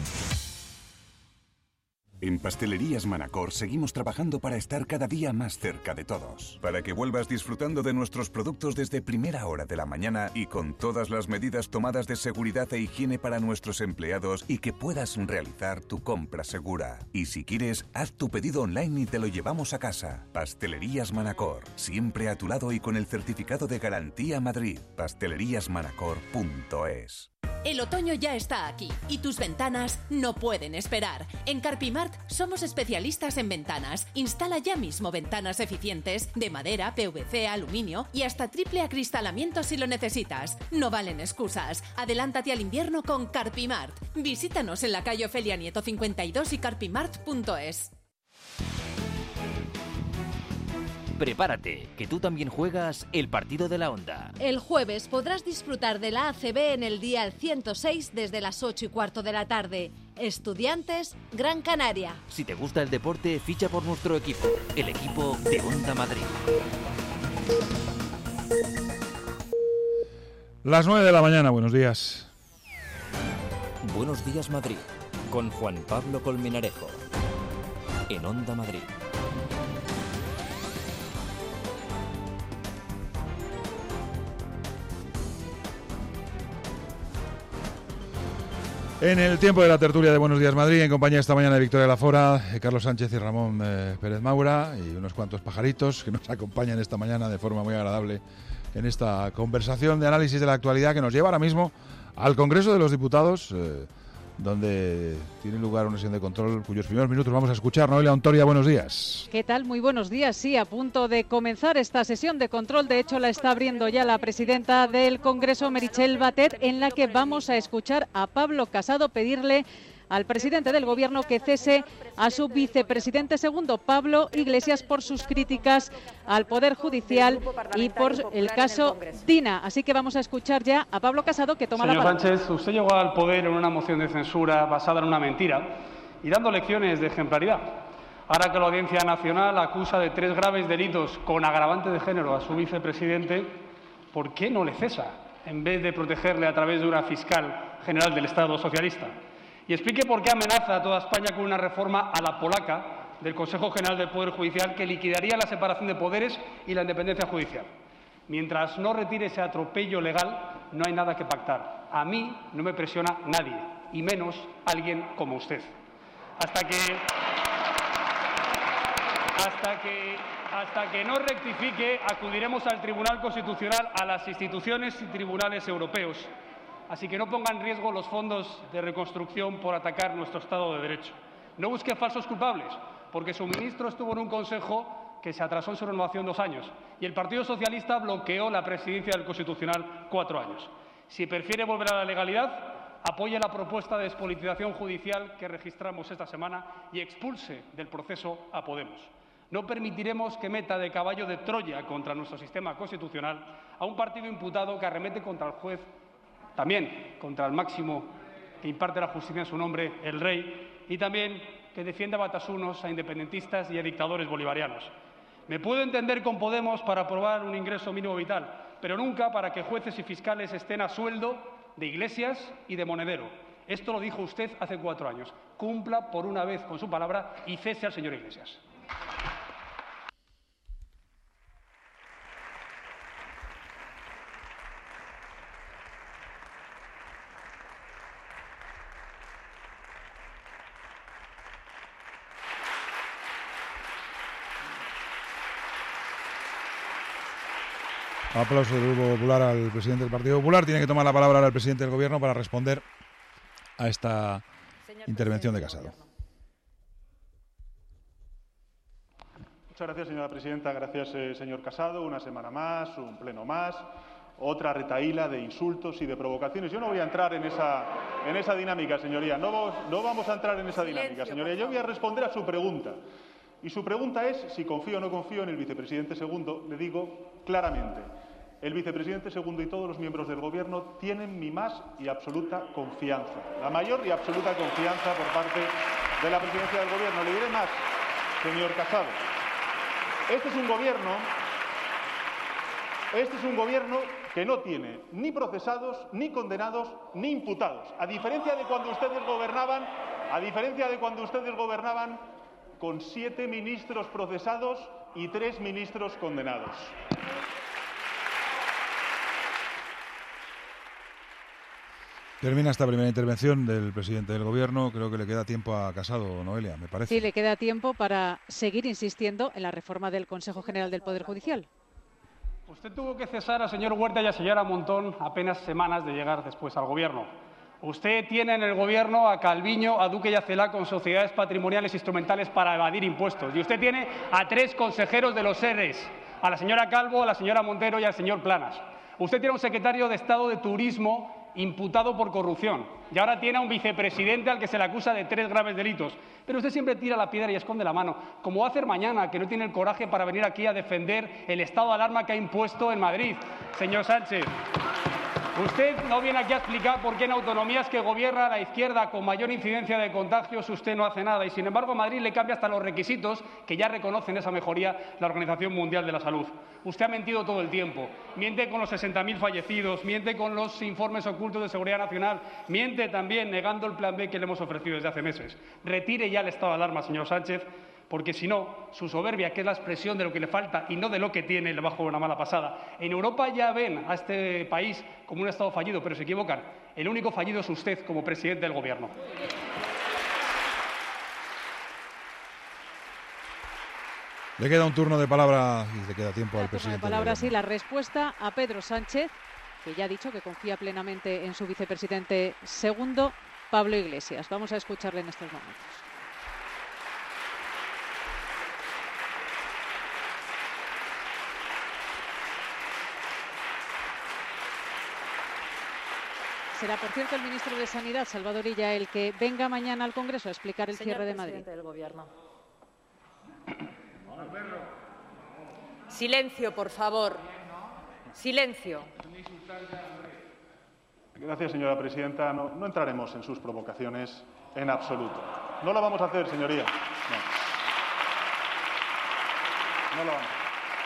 En Pastelerías Manacor seguimos trabajando para estar cada día más cerca de todos, para que vuelvas disfrutando de nuestros productos desde primera hora de la mañana y con todas las medidas tomadas de seguridad e higiene para nuestros empleados y que puedas realizar tu compra segura. Y si quieres, haz tu pedido online y te lo llevamos a casa. Pastelerías Manacor, siempre a tu lado y con el certificado de Garantía Madrid. pastelerías manacor punto es. El otoño ya está aquí y tus ventanas no pueden esperar. En Carpimart somos especialistas en ventanas. Instala ya mismo ventanas eficientes de madera, P V C, aluminio y hasta triple acristalamiento si lo necesitas. No valen excusas. Adelántate al invierno con Carpimart. Visítanos en la calle Ofelia Nieto cincuenta y dos y carpimart punto es. Prepárate, que tú también juegas el partido de la Onda. El jueves podrás disfrutar de la A C B en el Dial ciento seis desde las ocho y cuarto de la tarde. Estudiantes, Gran Canaria. Si te gusta el deporte, ficha por nuestro equipo, el equipo de Onda Madrid. Las nueve de la mañana, buenos días. Buenos días Madrid, con Juan Pablo Colmenarejo, en Onda Madrid. En el tiempo de la tertulia de Buenos Días Madrid, en compañía esta mañana de Victoria Lafora, Carlos Sánchez y Ramón eh, Pérez Maura, y unos cuantos pajaritos que nos acompañan esta mañana de forma muy agradable en esta conversación de análisis de la actualidad que nos lleva ahora mismo al Congreso de los Diputados, eh, donde tiene lugar una sesión de control cuyos primeros minutos vamos a escuchar. Noelia Ontoria, buenos días. ¿Qué tal? Muy buenos días. Sí, a punto de comenzar esta sesión de control. De hecho, la está abriendo ya la presidenta del Congreso, Meritxell Batet, en la que vamos a escuchar a Pablo Casado pedirle al presidente del Gobierno que cese a su vicepresidente segundo, Pablo Iglesias, por sus críticas al Poder Judicial y por el caso Dina. Así que vamos a escuchar ya a Pablo Casado, que toma Señor la palabra. Sánchez, usted llegó al poder en una moción de censura basada en una mentira y dando lecciones de ejemplaridad. Ahora que la Audiencia Nacional acusa de tres graves delitos con agravante de género a su vicepresidente, ¿por qué no le cesa en vez de protegerle a través de una fiscal general del Estado socialista? Y explique por qué amenaza a toda España con una reforma a la polaca del Consejo General del Poder Judicial que liquidaría la separación de poderes y la independencia judicial. Mientras no retire ese atropello legal, no hay nada que pactar. A mí no me presiona nadie, y menos alguien como usted. Hasta que, hasta que, hasta que no rectifique, acudiremos al Tribunal Constitucional, a las instituciones y tribunales europeos. Así que no ponga en riesgo los fondos de reconstrucción por atacar nuestro Estado de Derecho. No busque falsos culpables, porque su ministro estuvo en un consejo que se atrasó en su renovación dos años y el Partido Socialista bloqueó la presidencia del Constitucional cuatro años. Si prefiere volver a la legalidad, apoye la propuesta de despolitización judicial que registramos esta semana y expulse del proceso a Podemos. No permitiremos que meta de caballo de Troya contra nuestro sistema constitucional a un partido imputado que arremete contra el juez, también contra el máximo que imparte la justicia en su nombre, el rey, y también que defienda a batasunos, a independentistas y a dictadores bolivarianos. Me puedo entender con Podemos para aprobar un ingreso mínimo vital, pero nunca para que jueces y fiscales estén a sueldo de Iglesias y de Monedero. Esto lo dijo usted hace cuatro años. Cumpla por una vez con su palabra y cese al señor Iglesias. Aplauso del Grupo Popular al presidente del Partido Popular. Tiene que tomar la palabra ahora el presidente del Gobierno para responder a esta intervención de Casado. Muchas gracias, señora presidenta. Gracias, eh, señor Casado. Una semana más, un pleno más, otra retahíla de insultos y de provocaciones. Yo no voy a entrar en esa, en esa dinámica, señoría. No vamos, no vamos a entrar en esa dinámica, señoría. Yo voy a responder a su pregunta. Y su pregunta es si confío o no confío en el vicepresidente segundo. Le digo claramente, el vicepresidente segundo y todos los miembros del Gobierno tienen mi más y absoluta confianza, la mayor y absoluta confianza por parte de la presidencia del Gobierno. Le diré más, señor Casado. Este es un Gobierno, este es un Gobierno que no tiene ni procesados, ni condenados, ni imputados. A diferencia de cuando ustedes gobernaban, a diferencia de cuando ustedes gobernaban con siete ministros procesados y tres ministros condenados. Termina esta primera intervención del presidente del Gobierno. Creo que le queda tiempo a Casado, Noelia, me parece. Sí, le queda tiempo para seguir insistiendo en la reforma del Consejo General del Poder Judicial. Usted tuvo que cesar al señor Huerta y a la señora Montón apenas semanas de llegar después al Gobierno. Usted tiene en el Gobierno a Calviño, a Duque y a Celaá con sociedades patrimoniales instrumentales para evadir impuestos. Y usted tiene a tres consejeros de los E R E S, a la señora Calvo, a la señora Montero y al señor Planas. Usted tiene un secretario de Estado de Turismo imputado por corrupción. Y ahora tiene a un vicepresidente al que se le acusa de tres graves delitos. Pero usted siempre tira la piedra y esconde la mano, como va a hacer mañana, que no tiene el coraje para venir aquí a defender el estado de alarma que ha impuesto en Madrid. Señor Sánchez, usted no viene aquí a explicar por qué en autonomías que gobierna la izquierda con mayor incidencia de contagios usted no hace nada. Y sin embargo, Madrid le cambia hasta los requisitos que ya reconocen esa mejoría la Organización Mundial de la Salud. Usted ha mentido todo el tiempo. Miente con los sesenta mil fallecidos, miente con los informes ocultos de seguridad nacional, miente también negando el plan B que le hemos ofrecido desde hace meses. Retire ya el estado de alarma, señor Sánchez, porque si no, su soberbia, que es la expresión de lo que le falta y no de lo que tiene, le va a jugar una mala pasada. En Europa ya ven a este país como un Estado fallido, pero se equivocan. El único fallido es usted como presidente del Gobierno. Le queda un turno de palabra y le queda tiempo al presidente. De palabra, sí, la respuesta a Pedro Sánchez, que ya ha dicho que confía plenamente en su vicepresidente segundo, Pablo Iglesias. Vamos a escucharle en estos momentos. Será, por cierto, el ministro de Sanidad, Salvador Illa, el que venga mañana al Congreso a explicar el Señor cierre de Madrid. presidente del Gobierno. Silencio, por favor. Silencio. Gracias, señora presidenta. No, no entraremos en sus provocaciones en absoluto. No lo vamos a hacer, señoría. No, no lo vamos a hacer.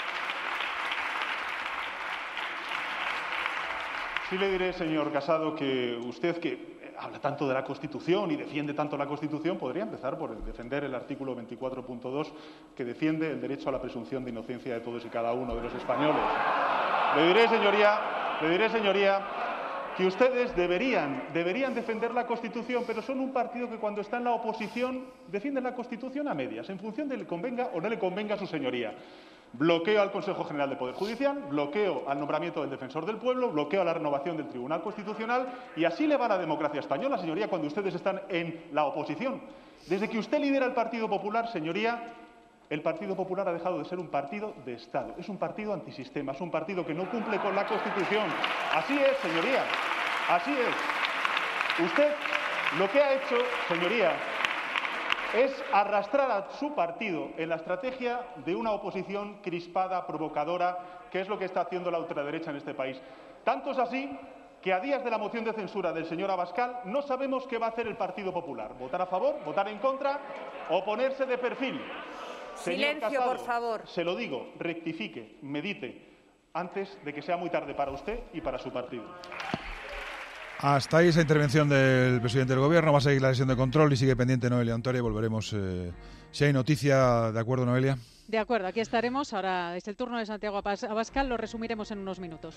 Sí le diré, señor Casado, que usted que habla tanto de la Constitución y defiende tanto la Constitución, podría empezar por defender el artículo veinticuatro punto dos, que defiende el derecho a la presunción de inocencia de todos y cada uno de los españoles. Le diré, señoría, le diré, señoría, que ustedes deberían, deberían defender la Constitución, pero son un partido que cuando está en la oposición defiende la Constitución a medias, en función de le convenga o no le convenga a su señoría. Bloqueo al Consejo General del Poder Judicial, bloqueo al nombramiento del Defensor del Pueblo, bloqueo a la renovación del Tribunal Constitucional, y así le va la democracia española, señoría, cuando ustedes están en la oposición. Desde que usted lidera el Partido Popular, señoría, el Partido Popular ha dejado de ser un partido de Estado. Es un partido antisistema, es un partido que no cumple con la Constitución. Así es, señoría, así es. Usted lo que ha hecho, señoría, es arrastrar a su partido en la estrategia de una oposición crispada, provocadora, que es lo que está haciendo la ultraderecha en este país. Tanto es así que a días de la moción de censura del señor Abascal no sabemos qué va a hacer el Partido Popular. ¿Votar a favor, votar en contra o ponerse de perfil? Silencio, Señor Casado, por favor. Se lo digo, rectifique, medite, antes de que sea muy tarde para usted y para su partido. Hasta ahí esa intervención del presidente del Gobierno. Va a seguir la sesión de control y sigue pendiente Noelia Ontoria. Volveremos eh, si hay noticia. ¿De acuerdo, Noelia? De acuerdo, aquí estaremos. Ahora es el turno de Santiago Abascal. Lo resumiremos en unos minutos.